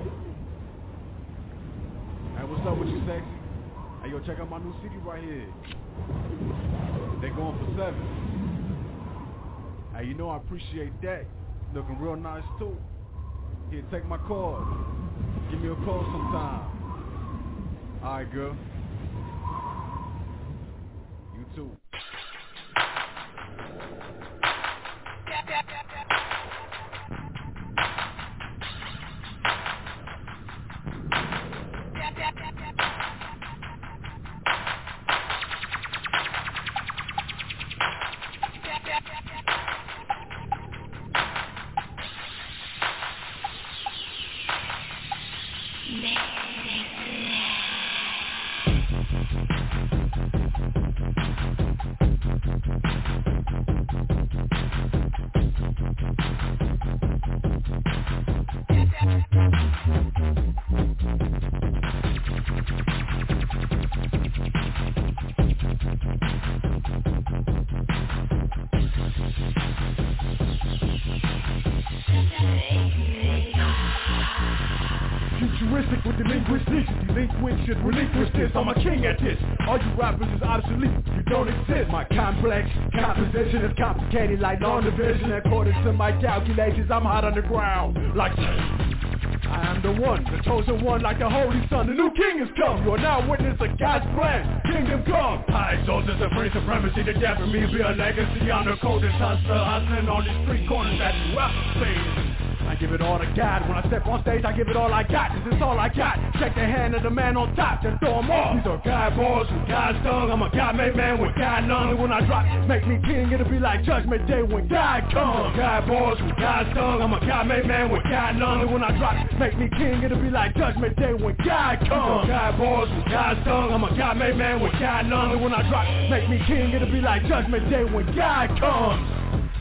Speaker 23: Hey, what's up with you, sexy? Hey, yo, check out my new C D right here. They going for seven. Hey, you know I appreciate that. Looking real nice too. Here, take my card. Give me a call sometime. Alright, girl. You too. Futuristic with the linguistics, delinquent should relinquish this. I'm a king at this. All you rappers is obsolete, you don't exist. My complex composition is complicated like long division. According to my calculations, I'm hot on the ground like I am the one, the chosen one, like the holy son. The new king has come. You are now witness of God's plan. Kingdom come. High soldiers and free supremacy. The death of me be a legacy. I'm the coldest hustler, hustling on these street corners that you ever seen. I give it all to God. When I step on stage, I give it all I got. This is all I got. Check the hand of the man on top, then throw him off. These are God boys with God's tongue. I'm a God-made man with God lung. When I drop, make me king. It'll be like Judgment Day when God comes. God boys with God's tongue. I'm a God-made man with God lung. When I drop, make me king. It'll be like Judgment Day when God comes. God boys with God's tongue. I'm a God-made man with God lung. When I drop, make me king. It'll be like Judgment Day when God comes.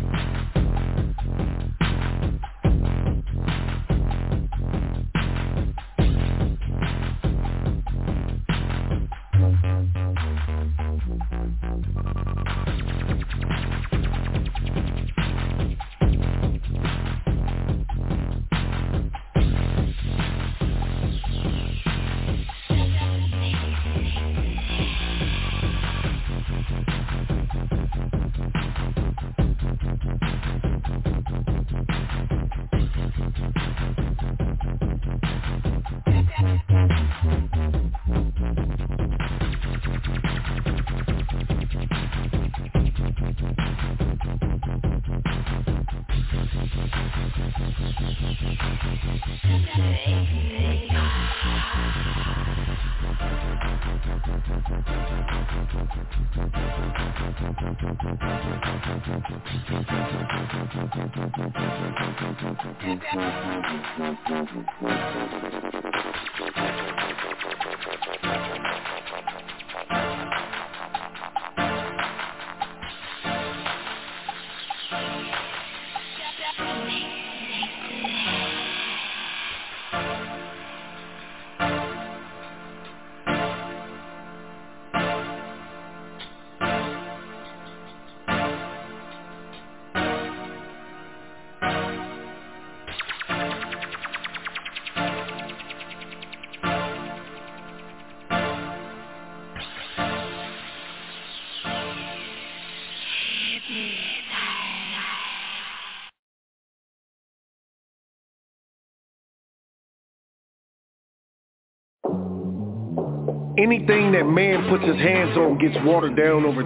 Speaker 13: Anything that man puts his hands on gets watered down over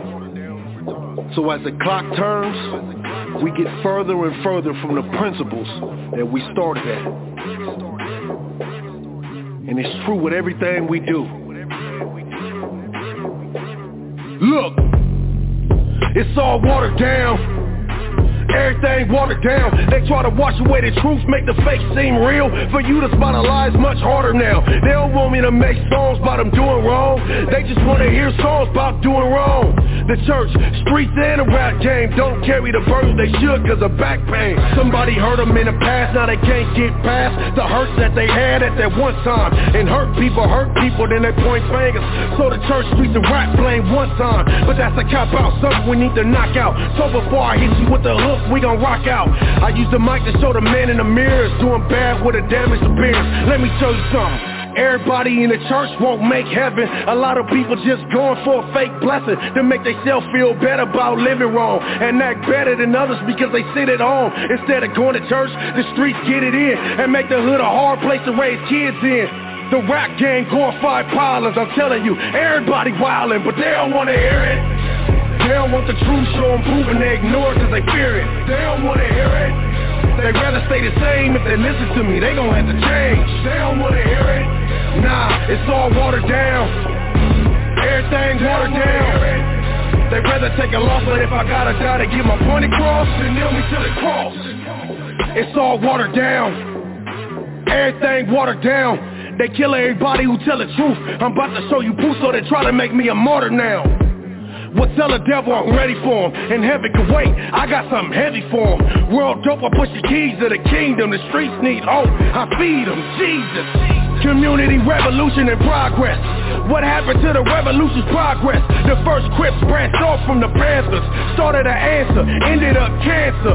Speaker 13: time. So as the clock turns, we get further and further from the principles that we started at. And it's true with everything we do. Look, it's all watered down. Everything watered down. They try to wash away the truth, make the fake seem real. For you to spot a lie is much harder now. They don't want me to make songs about them doing wrong. They just want to hear songs about doing wrong. The church, streets, and the rap game don't carry the burden they should cause of back pain. Somebody hurt them in the past, now they can't get past the hurts that they had at that one time. And hurt people, hurt people, then they point fingers. So the church, streets, and rap blame one time. But that's a cop out, something we need to knock out. So before I hit you with the hook, we gon' rock out. I use the mic to show the man in the mirror is doing bad with a damaged appearance. Let me show you something. Everybody in the church won't make heaven. A lot of people just going for a fake blessing to make themselves feel better about living wrong and act better than others because they sit at home. Instead of going to church, the streets get it in and make the hood a hard place to raise kids in. The rap game glorified pilots, I'm telling you, everybody wildin', but they don't wanna hear it. They don't want the truth, show them proof, and they ignore it cause they fear it. They don't wanna hear it. They'd rather stay the same. If they listen to me, they gon' have to change. They don't wanna hear it. Nah, it's all watered down. Everything's watered down. They'd rather take a loss, but if I gotta die to get my point across, then nail me to the cross. It's all watered down. Everything watered down. They kill everybody who tell the truth. I'm about to show you proof, so they try to make me a martyr now. Well, tell the devil I'm ready for him. And heaven can wait, I got something heavy for him. World dope, I push the keys to the kingdom. The streets need hope, I feed them, Jesus. Community revolution in progress. What happened to the revolution's progress? The first Crips branched off from the Panthers. Started an answer, ended up cancer.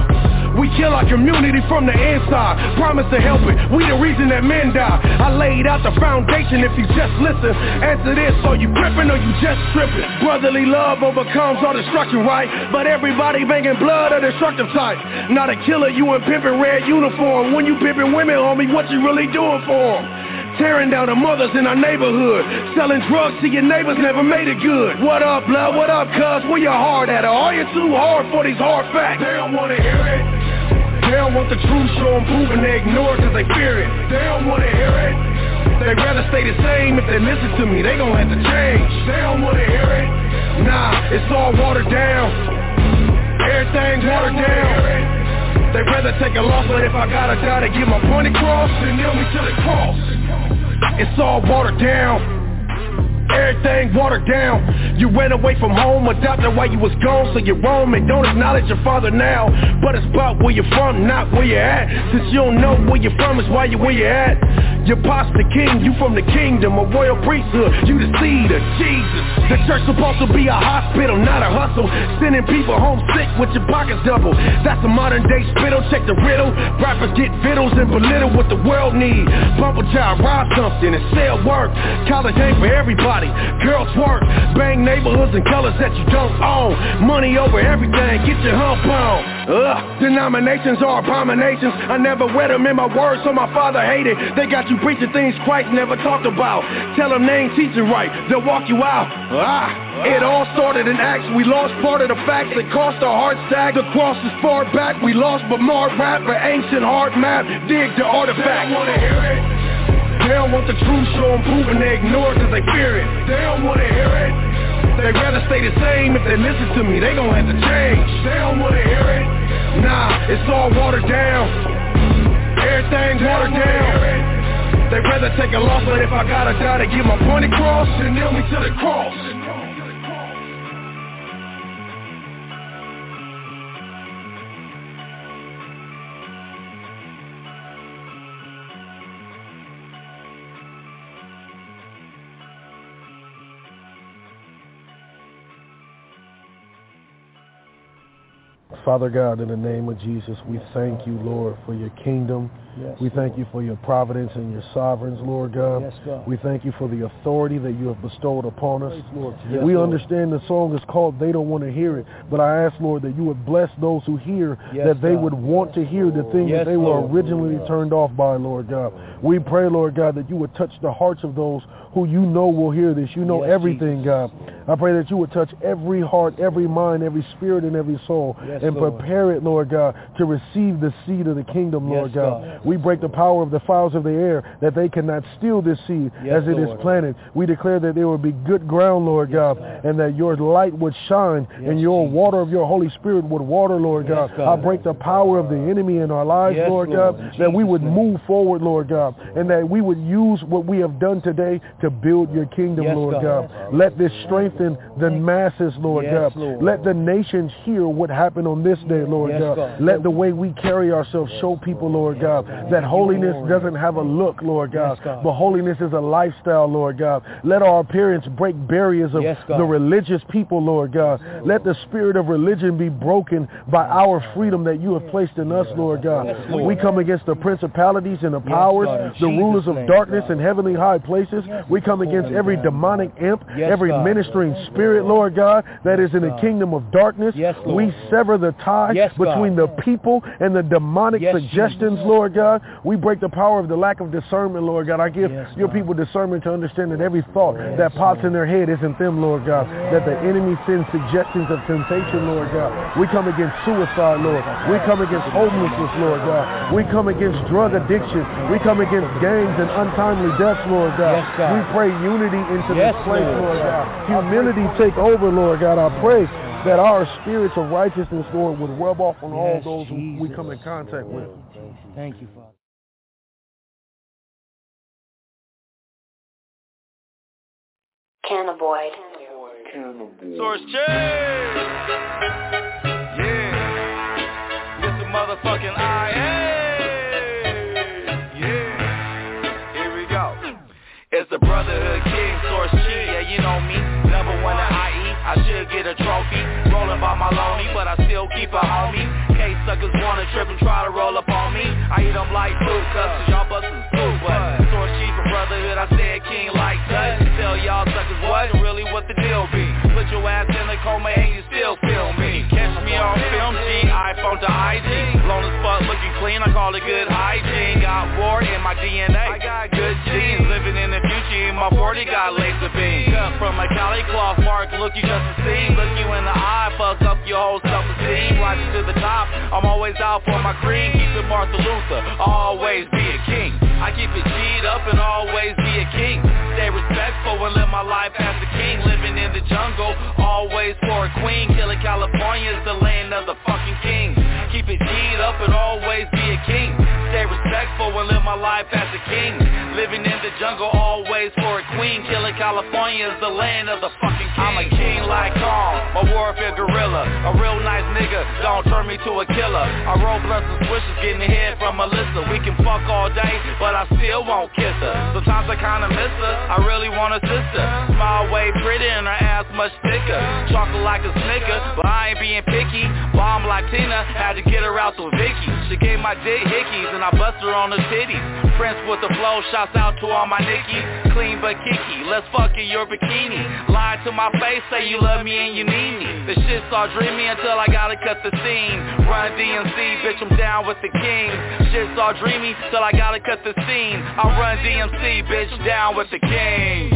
Speaker 13: We kill our community from the inside. Promise to help it, we the reason that men die. I laid out the foundation if you just listen. Answer this, are you gripping or you just tripping? Brotherly love overcomes all destruction, right? But everybody banging blood a destructive type. Not a killer, you in pimpin' red uniform. When you pimpin' women, homie, what you really doing for them? Tearing down the mothers in our neighborhood. Selling drugs to your neighbors never made it good. What up, blood? What up, cuz? Where your heart at? Or are you too hard for these hard facts? They don't wanna hear it. They don't want the truth, show them proving they ignore it cause they fear it. They don't wanna hear it. They'd rather stay the same. If they listen to me, they gon' have to change. They don't wanna hear it. Nah, it's all watered down. Everything's watered down. They'd rather take a loss, but if I gotta die to get my point across, then nail me to the cross. It's all watered down. Everything watered down. You ran away from home, adopted while you was gone, so you're wrong, and don't acknowledge your father now. But it's about where you're from, not where you're at. Since you don't know where you're from, it's why you're where you're at. Your pop's the king, you from the kingdom, a royal priesthood, you the seed of Jesus. The church supposed to be a hospital, not a hustle. Sending people home sick with your pockets double. That's a modern day spittle, check the riddle. Rappers get vittles and belittle what the world need. Bump a child, rob something and sell work. College ain't for everybody, girls work. Bang neighborhoods and colors that you don't own. Money over everything, get your hump on. Ugh, denominations are abominations. I never read them in my words, so my father hated. They got you preaching things Christ never talked about. Tell them they ain't teaching right, they'll walk you out. Ah, it all started in Acts. We lost part of the facts that cost our heart sag. The cross is far back, we lost but more rap. But ancient hard map, dig the artifact. They don't wanna hear it. They don't want the truth, show them proving they ignore it cause they fear it. They don't wanna hear it. They'd rather stay the same. If they listen to me, they gon' have to change. They don't wanna hear it. Nah, it's all watered down. Everything's watered down. They'd rather take a loss, but if I gotta die to get my point across, then nail me to the cross.
Speaker 2: Father God, in the name of Jesus, we thank you, Lord, for your kingdom. Yes, we thank Lord. you for your providence and your sovereigns, Lord God. Yes, God. We thank you for the authority that you have bestowed upon us. Lord. Yes, we Lord. understand the song is called They Don't Want to Hear It, but I ask, Lord, that you would bless those who hear, yes, that they God. would want to hear the things yes, that they were Lord. originally Lord. turned off by, Lord God. We pray, Lord God, that you would touch the hearts of those who you know will hear this. You know yes, everything, Jesus. God. I pray that you would touch every heart, every mind, every spirit, and every soul, yes, and Lord. prepare it, Lord God, to receive the seed of the kingdom, Lord yes, God. God. We break the power of the fowls of the air, that they cannot steal this seed yes, as it Lord. is planted. We declare that there will be good ground, Lord yes, God, God, and that your light would shine, yes, and your Jesus. water of your Holy Spirit would water, Lord yes, God. God. I break the power of the enemy in our lives, yes, Lord God, Lord. that we would move forward, Lord God, and that we would use what we have done today to build your kingdom, yes, Lord God. God. Let this strengthen the masses, Lord yes, God. Lord. Let the nations hear what happened on this day, Lord yes, God. God. Let the way we carry ourselves show people, Lord God, that holiness doesn't have a look, Lord God, yes, God. but holiness is a lifestyle, Lord God. Let our appearance break barriers of yes, the religious people, Lord God. Let the spirit of religion be broken by our freedom that you have placed in us, Lord God. Yes, Lord. We come against the principalities and the powers, yes, the rulers of darkness and heavenly high places. We come against every demonic imp, yes, every God. ministering spirit, Lord God, that is in the kingdom of darkness. Yes, we sever the tie yes, between the people and the demonic yes, suggestions, Jesus. Lord God. We break the power of the lack of discernment, Lord God. I give yes, your people discernment to understand that every thought yes, that pops in their head isn't them, Lord God. That the enemy sends suggestions of temptation, Lord God. We come against suicide, Lord. We come against homelessness, Lord God. We come against drug addiction. We come against gangs and untimely deaths, Lord God. Yes, God. We pray unity into yes, this place, Lord, Lord God. Humility take over, Lord God. I pray that our spirits of righteousness, Lord, would rub off on yes, all those who Jesus. we come in contact with.
Speaker 18: Thank you, Father.
Speaker 4: Cannaboid.
Speaker 22: Cannaboid.
Speaker 6: Source J. Yeah. It's a motherfucking I A. Yeah. Here we go. It's the Brotherhood King, Source G. Yeah, you know me. Number one at I E. I should get a trophy. Rolling by my lonely, but I still keep a homie. K suckers wanna trip and try to roll up on me. I eat them like food cups, cause y'all bustin' food, but source chief and brotherhood, I said king like touch. Tell y'all suckers what and really what the deal be. Put your ass in a coma and you still feel me. Catch me on film, G, iPhone to I G. Blown as fuck, looking clean, I call it good hygiene. Got war in my D N A, I got good genes. Living in the future, my forty got laser beam. Cut from a Cali cloth mark, look you just a scene. Look you in the eye, fuck up your whole self-esteem. Rising to the top, I'm always out for my cream. Keep it Martha Luther, always be a king. I keep it G'd up and always be a king. Stay respectful and live my life as a king. Living in the jungle, always for a queen. Killing California's the land of the fucking king. Keep it G'd up and always be a king. Stay respectful and live my life as a king. Living in the jungle, always for a queen. Killing California's the land of the fucking king. I'm a king like Kong, a warfare gorilla. A real nice nigga, don't turn me to a killer. I roll blunts and swishes, getting the head from Melissa. We can fuck all day, but I still won't kiss her. Sometimes I kinda miss her, I really want a sister. Smile way pretty and her ass much thicker. Chocolate like a Snicker, but I ain't being picky. Bomb like Tina, had to get her out to Vicky. She gave my dick hickeys and I bust her on the titties. Prince with the flow, shouts out to all my nickies. Clean but kiki, let's fuck in your bikini. Lie to my face, say you love me and you need me. The shit start dreamy until I gotta cut the scene. Run D M C, bitch, I'm down with the king. Shit start dreamy till I gotta cut the scene. I run D M C, bitch, down with the king.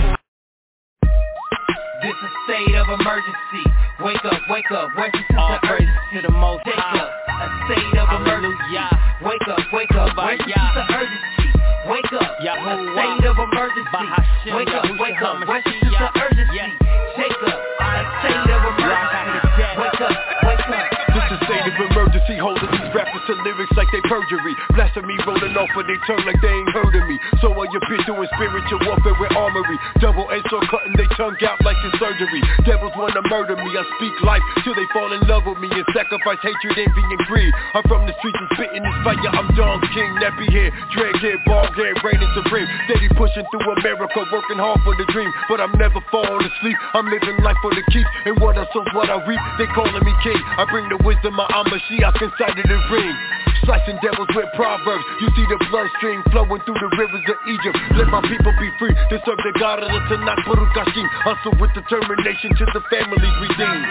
Speaker 3: This is state of emergency. Wake up, wake up, where's the sense of urgency?
Speaker 17: To the most
Speaker 3: Take
Speaker 17: high.
Speaker 3: up, a state of emergency. Wake up, wake up, where's the sense of urgency? Wake up, a state of emergency. Wake up, wake up, where's the sense of urgency? Take up, a state of emergency. Wake up, wake up.
Speaker 13: This is state of emergency, holding these rappers to lyrics like they perjury. Blasphemy rolling off of their tongue like they ain't heard of me. So are your bitch doing spiritual warfare with armory. Double edged sword cutting they tongue out like it's surgery. Devils wanna murder me, I speak life till they fall in love with me and sacrifice hatred, envy, and greed. I'm from the streets and spitting this fire, I'm Don King, nappy hair, drag hair, bald hair, reigning supreme. Steady pushing through America, working hard for the dream. But I'm never falling asleep, I'm living life for the keeps. And what I sow, what I reap, they calling me king. I bring the wisdom of Amashiach inside of the ring. Slicing devils with proverbs. You see the bloodstream flowing through the rivers of Egypt. Let my people be free to serve the God of the Tanakh, Baruch Hashem. Hustle with determination till the families redeemed.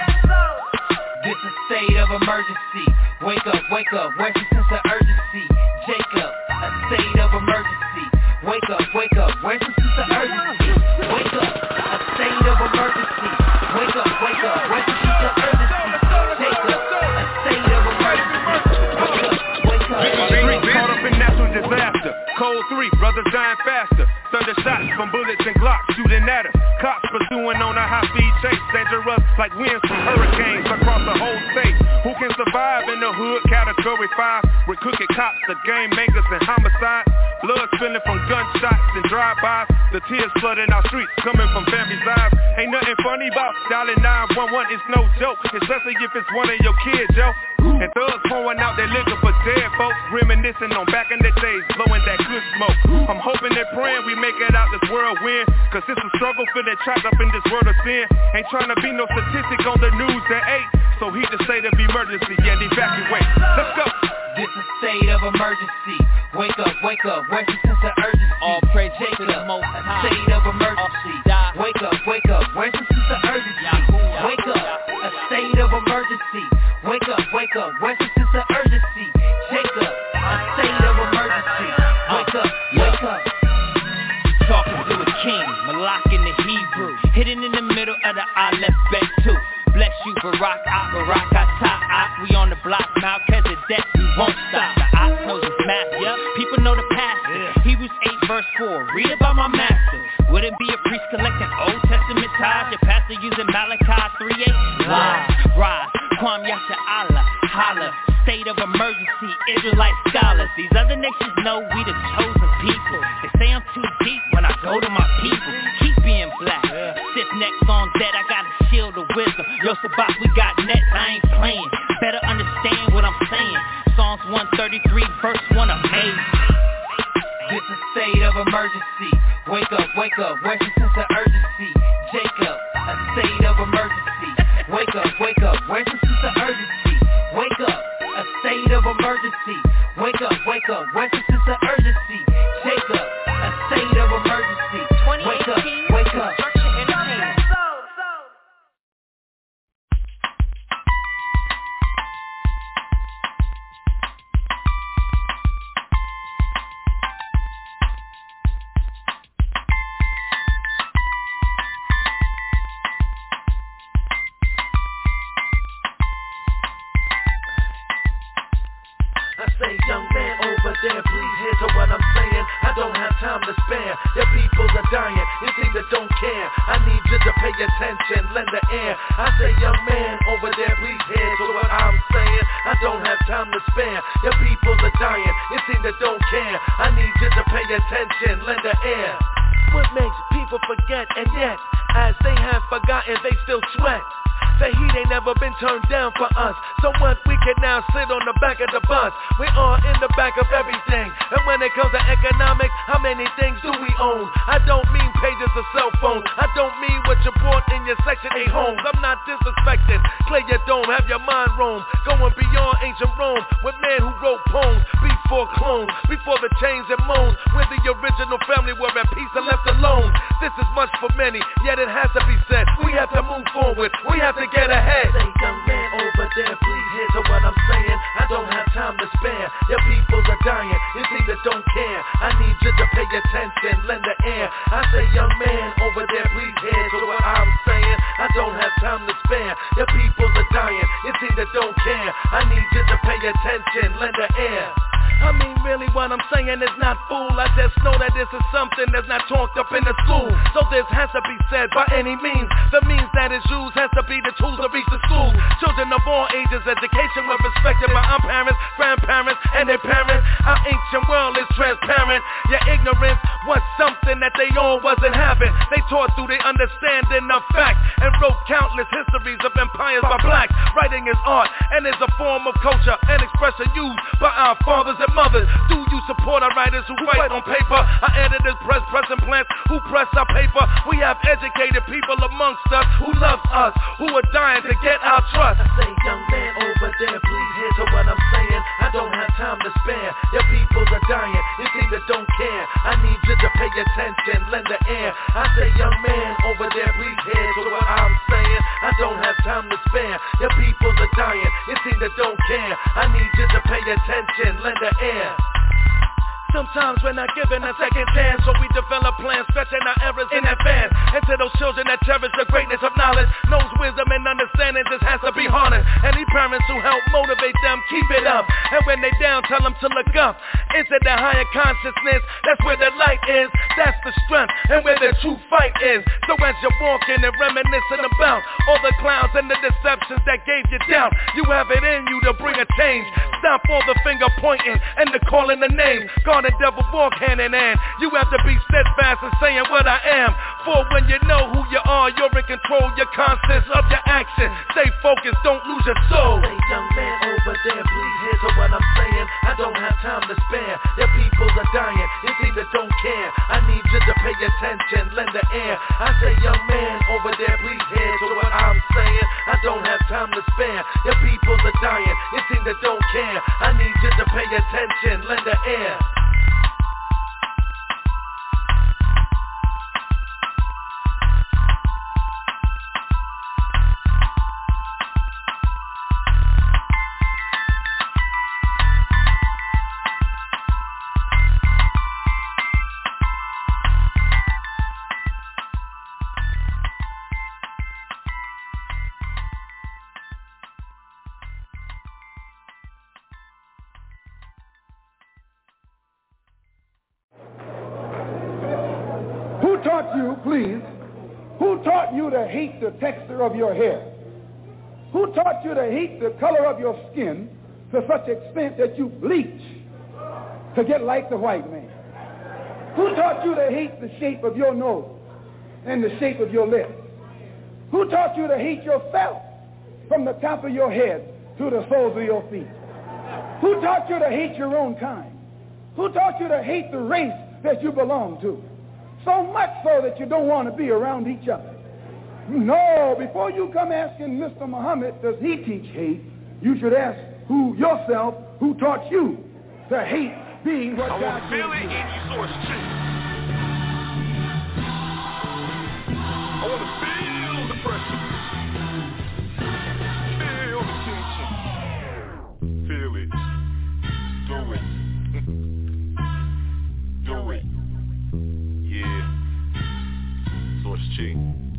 Speaker 3: This is state of emergency. Wake up, wake up, where's the sense of urgency? Jacob, a state of emergency. Wake up, wake up, where's the sense of urgency? Wake up, a state of emergency. Wake up, wake up, where's the sense of urgency? Jacob, a state of emergency. Wake up, wake up.
Speaker 7: Caught up in natural disaster. Cold three, brothers dying faster. Thunder shots from bullets and Glocks shooting at us. Cops pursuing on a high-speed chase. Dangerous like winds from hurricanes across the whole state. Who can survive in the hood? Category five. With crooked cops, the game makers and homicide. Blood spilling from gunshots and drive-bys. The tears flooding our streets coming from families' eyes. Ain't nothing funny about dialing nine one one. It's no joke, especially if it's one of your kids, yo. And thugs pouring out their liquor for dead folks. Reminiscing on back in the days, blowing that good smoke. I'm hoping and praying we make it out this whirlwind. Cause it's a struggle for that trapped up in this world of sin. Ain't trying to be no statistic on the news that ain't. So heed the state of emergency and evacuate. Let's go.
Speaker 3: This is state of emergency. Wake up, wake up, where's the sense of urgency?
Speaker 17: All praise
Speaker 3: Take
Speaker 17: to
Speaker 3: up,
Speaker 17: the most
Speaker 3: a
Speaker 17: high.
Speaker 3: state of emergency. Wake up, wake up, where's the sense of urgency? Wake up, a state of emergency. Wake up, wake up, where's the sense of urgency? Take up, a state of emergency. Wake up, wake up.
Speaker 17: Talking to a king, Malak in the Hebrew, hidden in the middle of the Aleph Bet too. Bless you, Barak, I, Barak, I, Ta, I. We on the block, Melchizedek, we won't stop. The ox knows his master, people know the pastor. Hebrews eight verse four, read about my master. Wouldn't be a priest collecting Old Testament tithes. Your pastor using Malachi three eight. Rise, rise, Kwam Yasha Allah, holla. State of emergency, Israelite scholars. These other nations know we the chosen people. They say I'm too deep when I go to my people. Keep being black, stiff necks on dead, I got a shield of wisdom. Yo, Sabak, we got nets, I ain't playing. Better understand what I'm saying. Psalms one thirty-three, verse one, amazing.
Speaker 3: This is state of emergency. Wake up, wake up, where's the sense of urgency? Jacob, a state of emergency. Wake up, wake up, where's the sense of urgency? Wake up, a state of up, what this is an urgency. Take up, a state of emergency. Wake up, wake up. Young man over there, please hear to what I'm saying. I don't have time to spare. Your peoples are dying, it's either don't care. I need you to pay attention, lend the ear. I say, young man over there, please hear to what I'm saying. I don't have time to spare. Your peoples are dying, it's either don't care. I need you to pay attention, lend the ear. What makes people forget, and yet, as they have forgotten, they still sweat. The heat ain't never been turned down for us. So what, we can now sit on the back of the bus. We are in the back of everything. And when it comes to economics, how many things do we own? I don't mean pages or cell phones. I don't mean what you bought in your Section eight homes. I'm not disrespecting. Clear your dome, have your mind roam. Going beyond ancient Rome with men who wrote poems before clones, before the chains and moans, when the original family were at peace and left alone. This is much for many, yet it has to be said. We have to move forward. We have to get ahead. Say, young man over there, please hear to what I'm saying. I don't have time to spare. Your peoples are dying, it's either don't care. I need you to pay attention, lend the ear. I say, young man over there, please hear to what I'm saying. I don't have time to spare. Your peoples are dying, it's either don't care. I need you to pay attention, lend the ear. I mean, really what I'm saying is not fool. I just know that this is something that's not talked up in the school. So this has to be said by any means. The means that is used has to be the tools to reach the school. Children of all ages, education was respected by our parents, grandparents, and their parents. Our ancient world is transparent. Your ignorance was something that they all wasn't having. They taught through the understanding of fact and wrote countless histories of empires by blacks. Writing is art and is a form of culture and expression used by our fathers and mothers. Do you support our writers who write on paper? Our editors press press implants who press our paper. We have educated people amongst us who loves us, who are dying to get our trust. I say, young man over there, please hear to what I'm saying. I don't have time to spare. Your peoples are dying, it's either don't care. I need you to pay attention, lend the ear. I say, young man over there, please hear to what I'm saying. I don't have time to spare. Your peoples are dying, it's either don't care. I need you to pay attention, lend the ear. Sometimes we're not given a second chance, so we develop plans, stretching our errors in advance. And to those children that cherish the greatness of knowledge, knows wisdom and understanding just has to be harnessed. Any parents who help motivate them, keep it up. And when they down, tell them to look up into the higher consciousness. That's where the light is, that's the strength, and where the true fight is. So as you're walking and reminiscing about all the clowns and the deceptions that gave you doubt, you have it in you to bring a change. Stop all the finger pointing and the calling the name. God and devil walk hand in hand. You have to be steadfast in saying what I am. For when you know who you are, you're in control, you're conscious of your action. Stay focused, don't lose your soul. Say, young man over there, please hear to what I'm saying. I don't have time to spare. Your peoples are dying, it's either don't care. I need you to pay attention, lend the ear. I say, young man over there, please hear to what I'm saying. I don't have time to spare. Your peoples are dying, it's either don't care. I need you to pay attention, lend the ear.
Speaker 14: You, please, who taught you to hate the texture of your hair? Who taught you to hate the color of your skin to such extent that you bleach to get like the white man? Who taught you to hate the shape of your nose and the shape of your lips? Who taught you to hate yourself from the top of your head to the soles of your feet? Who taught you to hate your own kind? Who taught you to hate the race that you belong to? So much so that you don't want to be around each other. No, before you come asking Mister Muhammad, does he teach hate, you should ask who yourself who taught you to hate being what
Speaker 7: I
Speaker 14: God
Speaker 7: wanna feel
Speaker 14: gave
Speaker 7: it
Speaker 14: you.
Speaker 7: in you, Source G. I wanna feel the pressure. Feel the tension. Feel it. Do it. Do it. Yeah. Source G.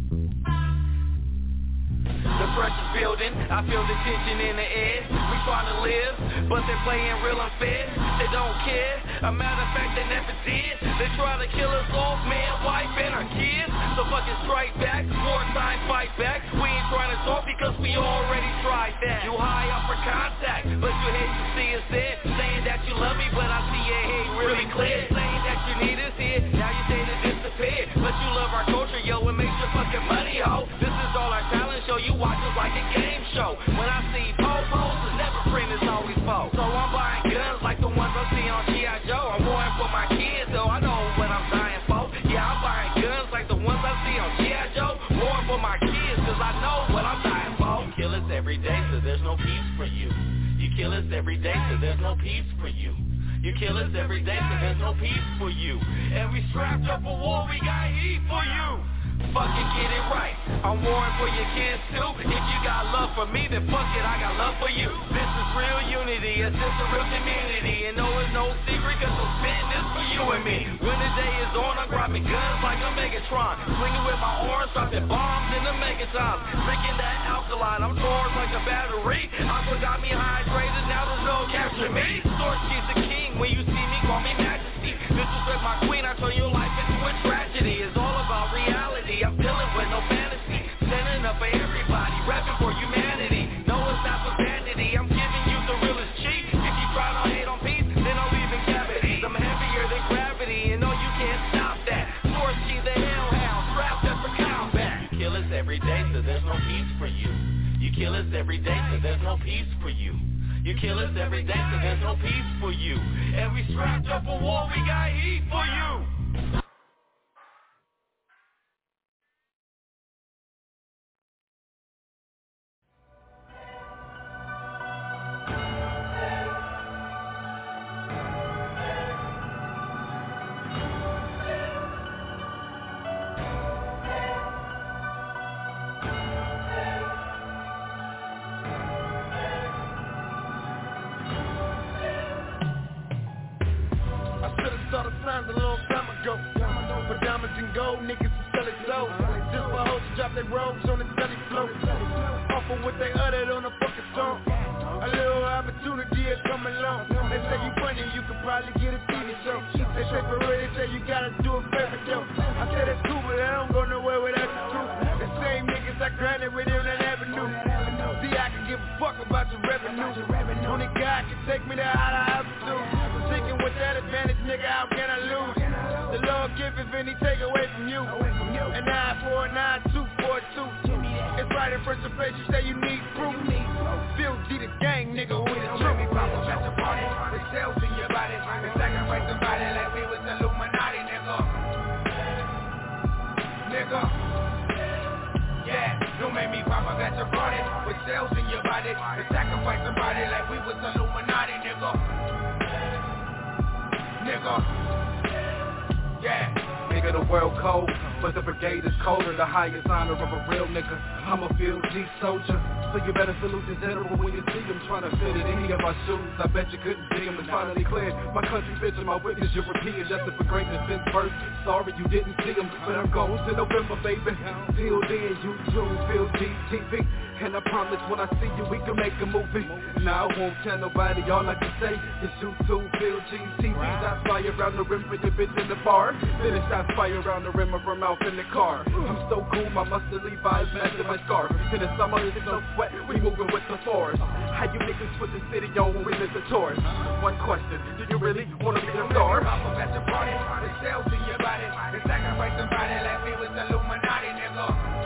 Speaker 17: The pressure's building, I feel the tension in the air. We trying to live, but they're playing real unfair. They don't care, a matter of fact they never did. They try to kill us off, man, wife and our kids. So fucking strike back, more time fight back. We ain't trying to talk because we already tried that. You high up for contact, but you hate to see us there. Saying that you love me, but I see your hate really clear. Saying that you need us here, now you say to disappear. But you love our culture, yo, it makes your fucking money, ho. This is all our talent show, you watch us like a game show. When I see po-pos, it's never friend, it's always foe. So I'm buying guns like the ones I see on G I Joe. I'm warring for my kids, though I know what I'm dying for. Yeah, I'm buying guns like the ones I see on G I Joe. Warring for my kids, cause I know what I'm dying for. You kill us every day, so there's no peace for you. You kill us every day, so there's no peace for you. You kill us every day, so there's no peace for you. And we strapped up for war, we got heat for you. Fucking get it right, I'm warring for your kids too. If you got love for me, then fuck it, I got love for you. This is real unity, it's just a real community. And no, it's no secret, cause I'm spitting this for you and me. When the day is on, I'm grabbing guns like a Megatron. Swinging with my arms, dropping bombs in the megatons. Drinking that alkaline, I'm charged like a battery. Aqua got me hydrated, now there's no capturing me. Source G's the king, when you see me, call me Majesty. Disrespect my queen, I turn your life into a tragedy. It's all about reality, I'm dealing with no fantasy. Standing up for everybody, rapping for humanity. No, it's not for vanity, I'm giving you the realest cheat. If you try to hate on peace, then I'll leave in cavity. I'm heavier than gravity, and no, you can't stop that. Source G, the hellhound, strapped up for combat. You kill us every day, so there's no peace for you. You kill us every day, so there's no peace for you. You kill us every day, so there's no peace for you. And we strapped up for war, we got heat for you.
Speaker 3: A long time ago, for diamonds and gold, niggas who sell it slow. Just for hoes to drop their robes on the telly floor. Off of what they uttered on a fucking song. A little opportunity is coming along. They say you funny, you could probably get a T V show. They say for real, they say you gotta do a favor though. I said that's cool, but I don't go nowhere without the truth. The same niggas I grinded with on that avenue. See, I can give a fuck about your revenue. Only God can take me to out of altitude. Thinking with that advantage, nigga, how can I lose? The Lord giveth and he take away from you. And nine four nine two four two. It's right in front of face, you say you need proof. Phil G the gang, nigga, who the truth? Me pop at your party, with cells in your body. And sacrifice somebody like me with Illuminati, nigga. Nigga. Yeah, don't make me pop up at your party, with cells in your body. And sacrifice somebody like we was Illuminati, nigga. Nigga. Yeah.
Speaker 5: Nigga, the world cold, but the brigade is colder. The highest honor of a real nigga. I'm a field G soldier, so you better salute the general when you see him trying to fit in any of our shoes. I bet you couldn't see him. It's finally clear. My country vision, my witness, European justice for greatness since birth. Sorry you didn't see him, but I'm going to November, baby. Till then, you too, Phil G T V. And I promise when I see you, we can make a movie. Now I won't tell nobody, all I can say is you too, Phil G T V. Shots fire around the rim for your bitch in the bar. Then it's shots fire around the rim of her mouth in the car. I'm so cool, my mustard Levi's matching my scarf. In the summer, it's no sweat, we moving with the force. How you niggas put the city on when we miss a tourist? One question, do you really wanna be a star?
Speaker 3: Pop up at your party, with cells in your body. And sacrifice somebody like me with Illuminati, nigga.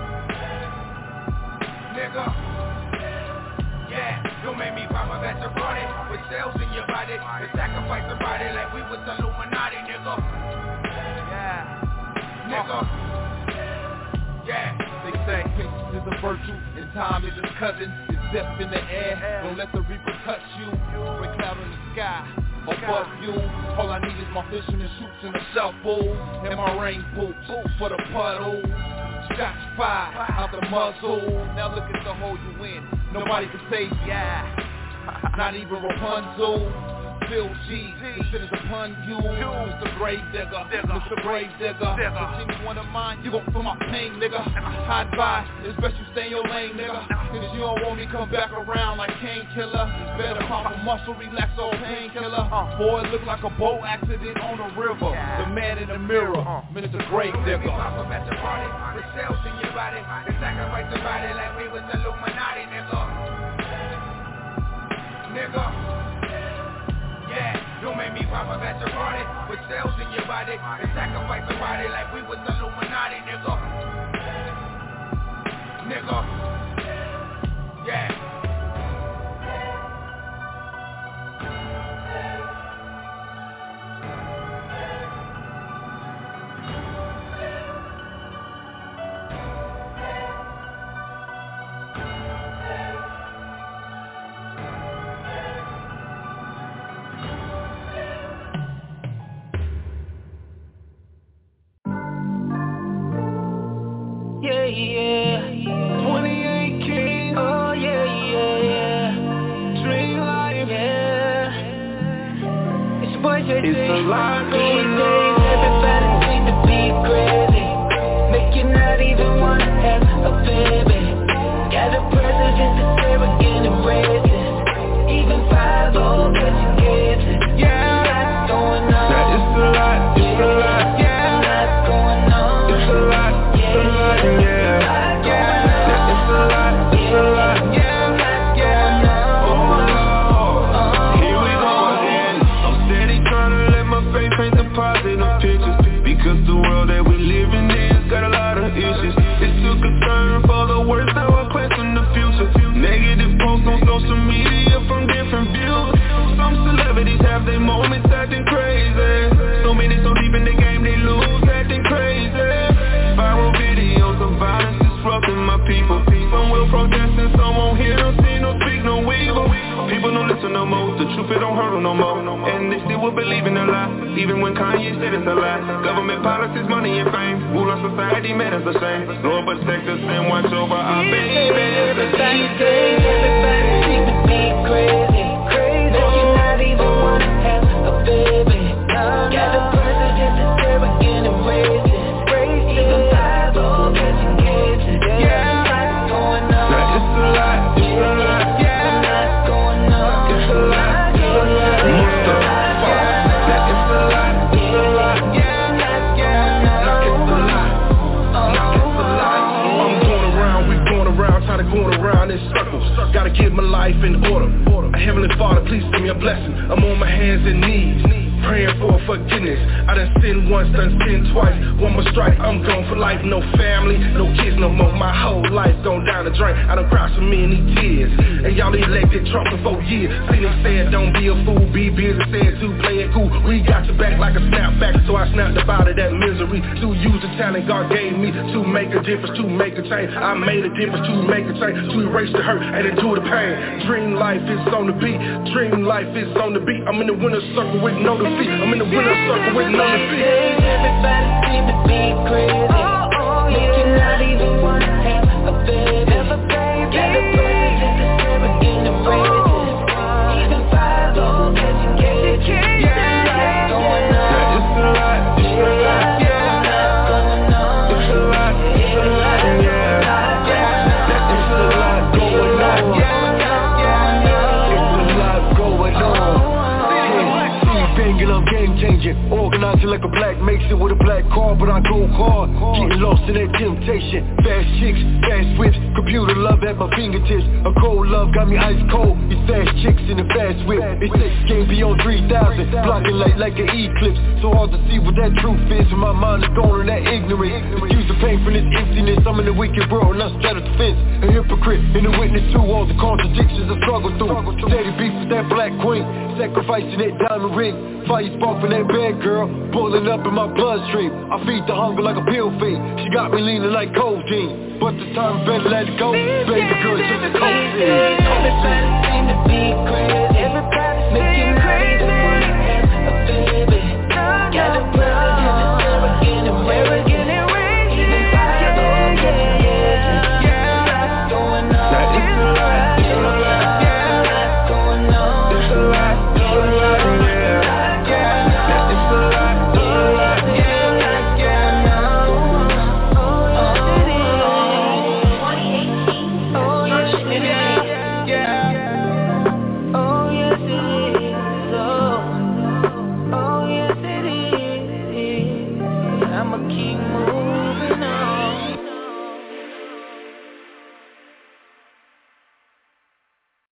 Speaker 3: Nigga. Yeah, don't make me pop up at your party, with cells in your body. And sacrifice somebody like we was Illuminati, nigga. Yeah. Nigga. Yeah.
Speaker 8: They say patience is a virtue and time is its cousin. It's death in the air, don't let the reaper touch you. Red cloud in the sky,
Speaker 16: above you. All I need is my fisherman shoots and a shovel, and my rain boots for the puddle. Shots fired out the muzzle. Now look at the hole you in. Nobody can save ya. Not even Rapunzel. Bill G, this shit is upon you. Mister Grave Digger, Mister Grave Digger. Continue one of mine, you gon' feel my pain, nigga. Hide by, it's best you stay in your lane, nigga. Cause you don't want me come back around like Kane Killer. Better pop a muscle, relax on painkiller. Boy, it look like a boat accident on the river. The man in the mirror, Mister Grave Digger.
Speaker 3: Pop up at the party, with cells in your body. They sacrifice the body like we was Illuminati, nigga. Nigga. Yeah, don't make me pop up at your party with cells in your body and sacrifice the body like we was Illuminati, nigga. Nigga. Yeah.
Speaker 20: Yeah, yeah, twenty-eight King, oh yeah, yeah, yeah, Dream Life, yeah, it's your boy J J. It's a lot going on. Everybody seem to be crazy, make you not even wanna have a baby. Got a president to say we're getting racist, even five oh gets you cases. Yeah, that's going on. Now it's a lot, it's a lot, yeah, that's going on. It's a lot, it's a lot, yeah.
Speaker 21: Because the world that we're living in got a lot of issues. It took a turn for the worse, now I question the future. Negative posts on social media from different views. Some celebrities have their moments acting crazy. So many so deep in the game they lose acting crazy. Viral videos of violence disrupting my people. Some will protest and some won't hear, don't see, no speak, no evil. People don't listen no more, the truth it don't hurt them no more. And they still will believe in a lie, even when Kanye said it's a lie. Government policies, money and fame, rule our society, man, it's a shame. Lord protect us and watch over our babies.
Speaker 20: Everybody say, everybody seem to be crazy, crazy. Make you not even wanna have a baby. Got a president to say we're getting racist, even five oh gets you cases. Yeah, that's going on.
Speaker 21: Now it's a lot, it's a lot, yeah.
Speaker 20: That's going on.
Speaker 21: It's a lot, it's a lot, yeah. Now it's a lot, it's a lot, yeah. Now it's a lot, now it's a lot.
Speaker 13: I'm going around, we going around, trying to go around in circles. Gotta get my life in order. A Heavenly Father, please send me a blessing. I'm on my hands and knees, praying for forgiveness. I done sinned once, done sinned twice. One more strike, I'm gone for life. No family, no kids no more. My whole life gone down the drain. I done cried so many tears. And y'all elected Trump for four years. See they said don't be a fool, be busy. Said to play it cool. We got your back like a snapback, so I snapped up out of that misery. To use the talent God gave me to make a difference, to make a change. I made a difference to make a change, to erase the hurt and endure the pain. Dream life is on the beat. Dream life is on the beat. I'm in the winner's circle with no defeat. I'm in the winner's circle with no defeat.
Speaker 20: Everybody seem to be crazy. Oh, oh, yeah. Make you not even wanna have a baby. Have a baby. Got a president to say we're getting racist, even five oh gets you cases. Yeah, that's going on.
Speaker 21: Now it's a lot, it's a lot, yeah.
Speaker 20: That's going on.
Speaker 21: It's a lot, it's a lot, yeah. Now it's a lot going on, yeah. It's a lot going on.
Speaker 24: Banging, I'm game changing, organizing like a black makes it with a black car, but I go hard, getting lost in that temptation. Fast chicks, fast whips, computer love at my fingertips. A cold love got me ice cold. These fast chicks in the fast whip. They say game beyond three thousand, blocking light like an eclipse. So hard to see what that truth is, when my mind is gone in that ignorance. Excuse the pain from this emptiness. I'm in a wicked world, not straddle the fence. A hypocrite and a witness to all the contradictions I struggle through. Steady beef with that black queen, sacrificing that diamond ring. Fire spark from that bad girl, boiling up in my bloodstream. I feed the hunger like a pill fiend. She got me leaning like codeine, but this time better let it go. Baby girl, just a codeine.
Speaker 20: Everybody seem to be crazy.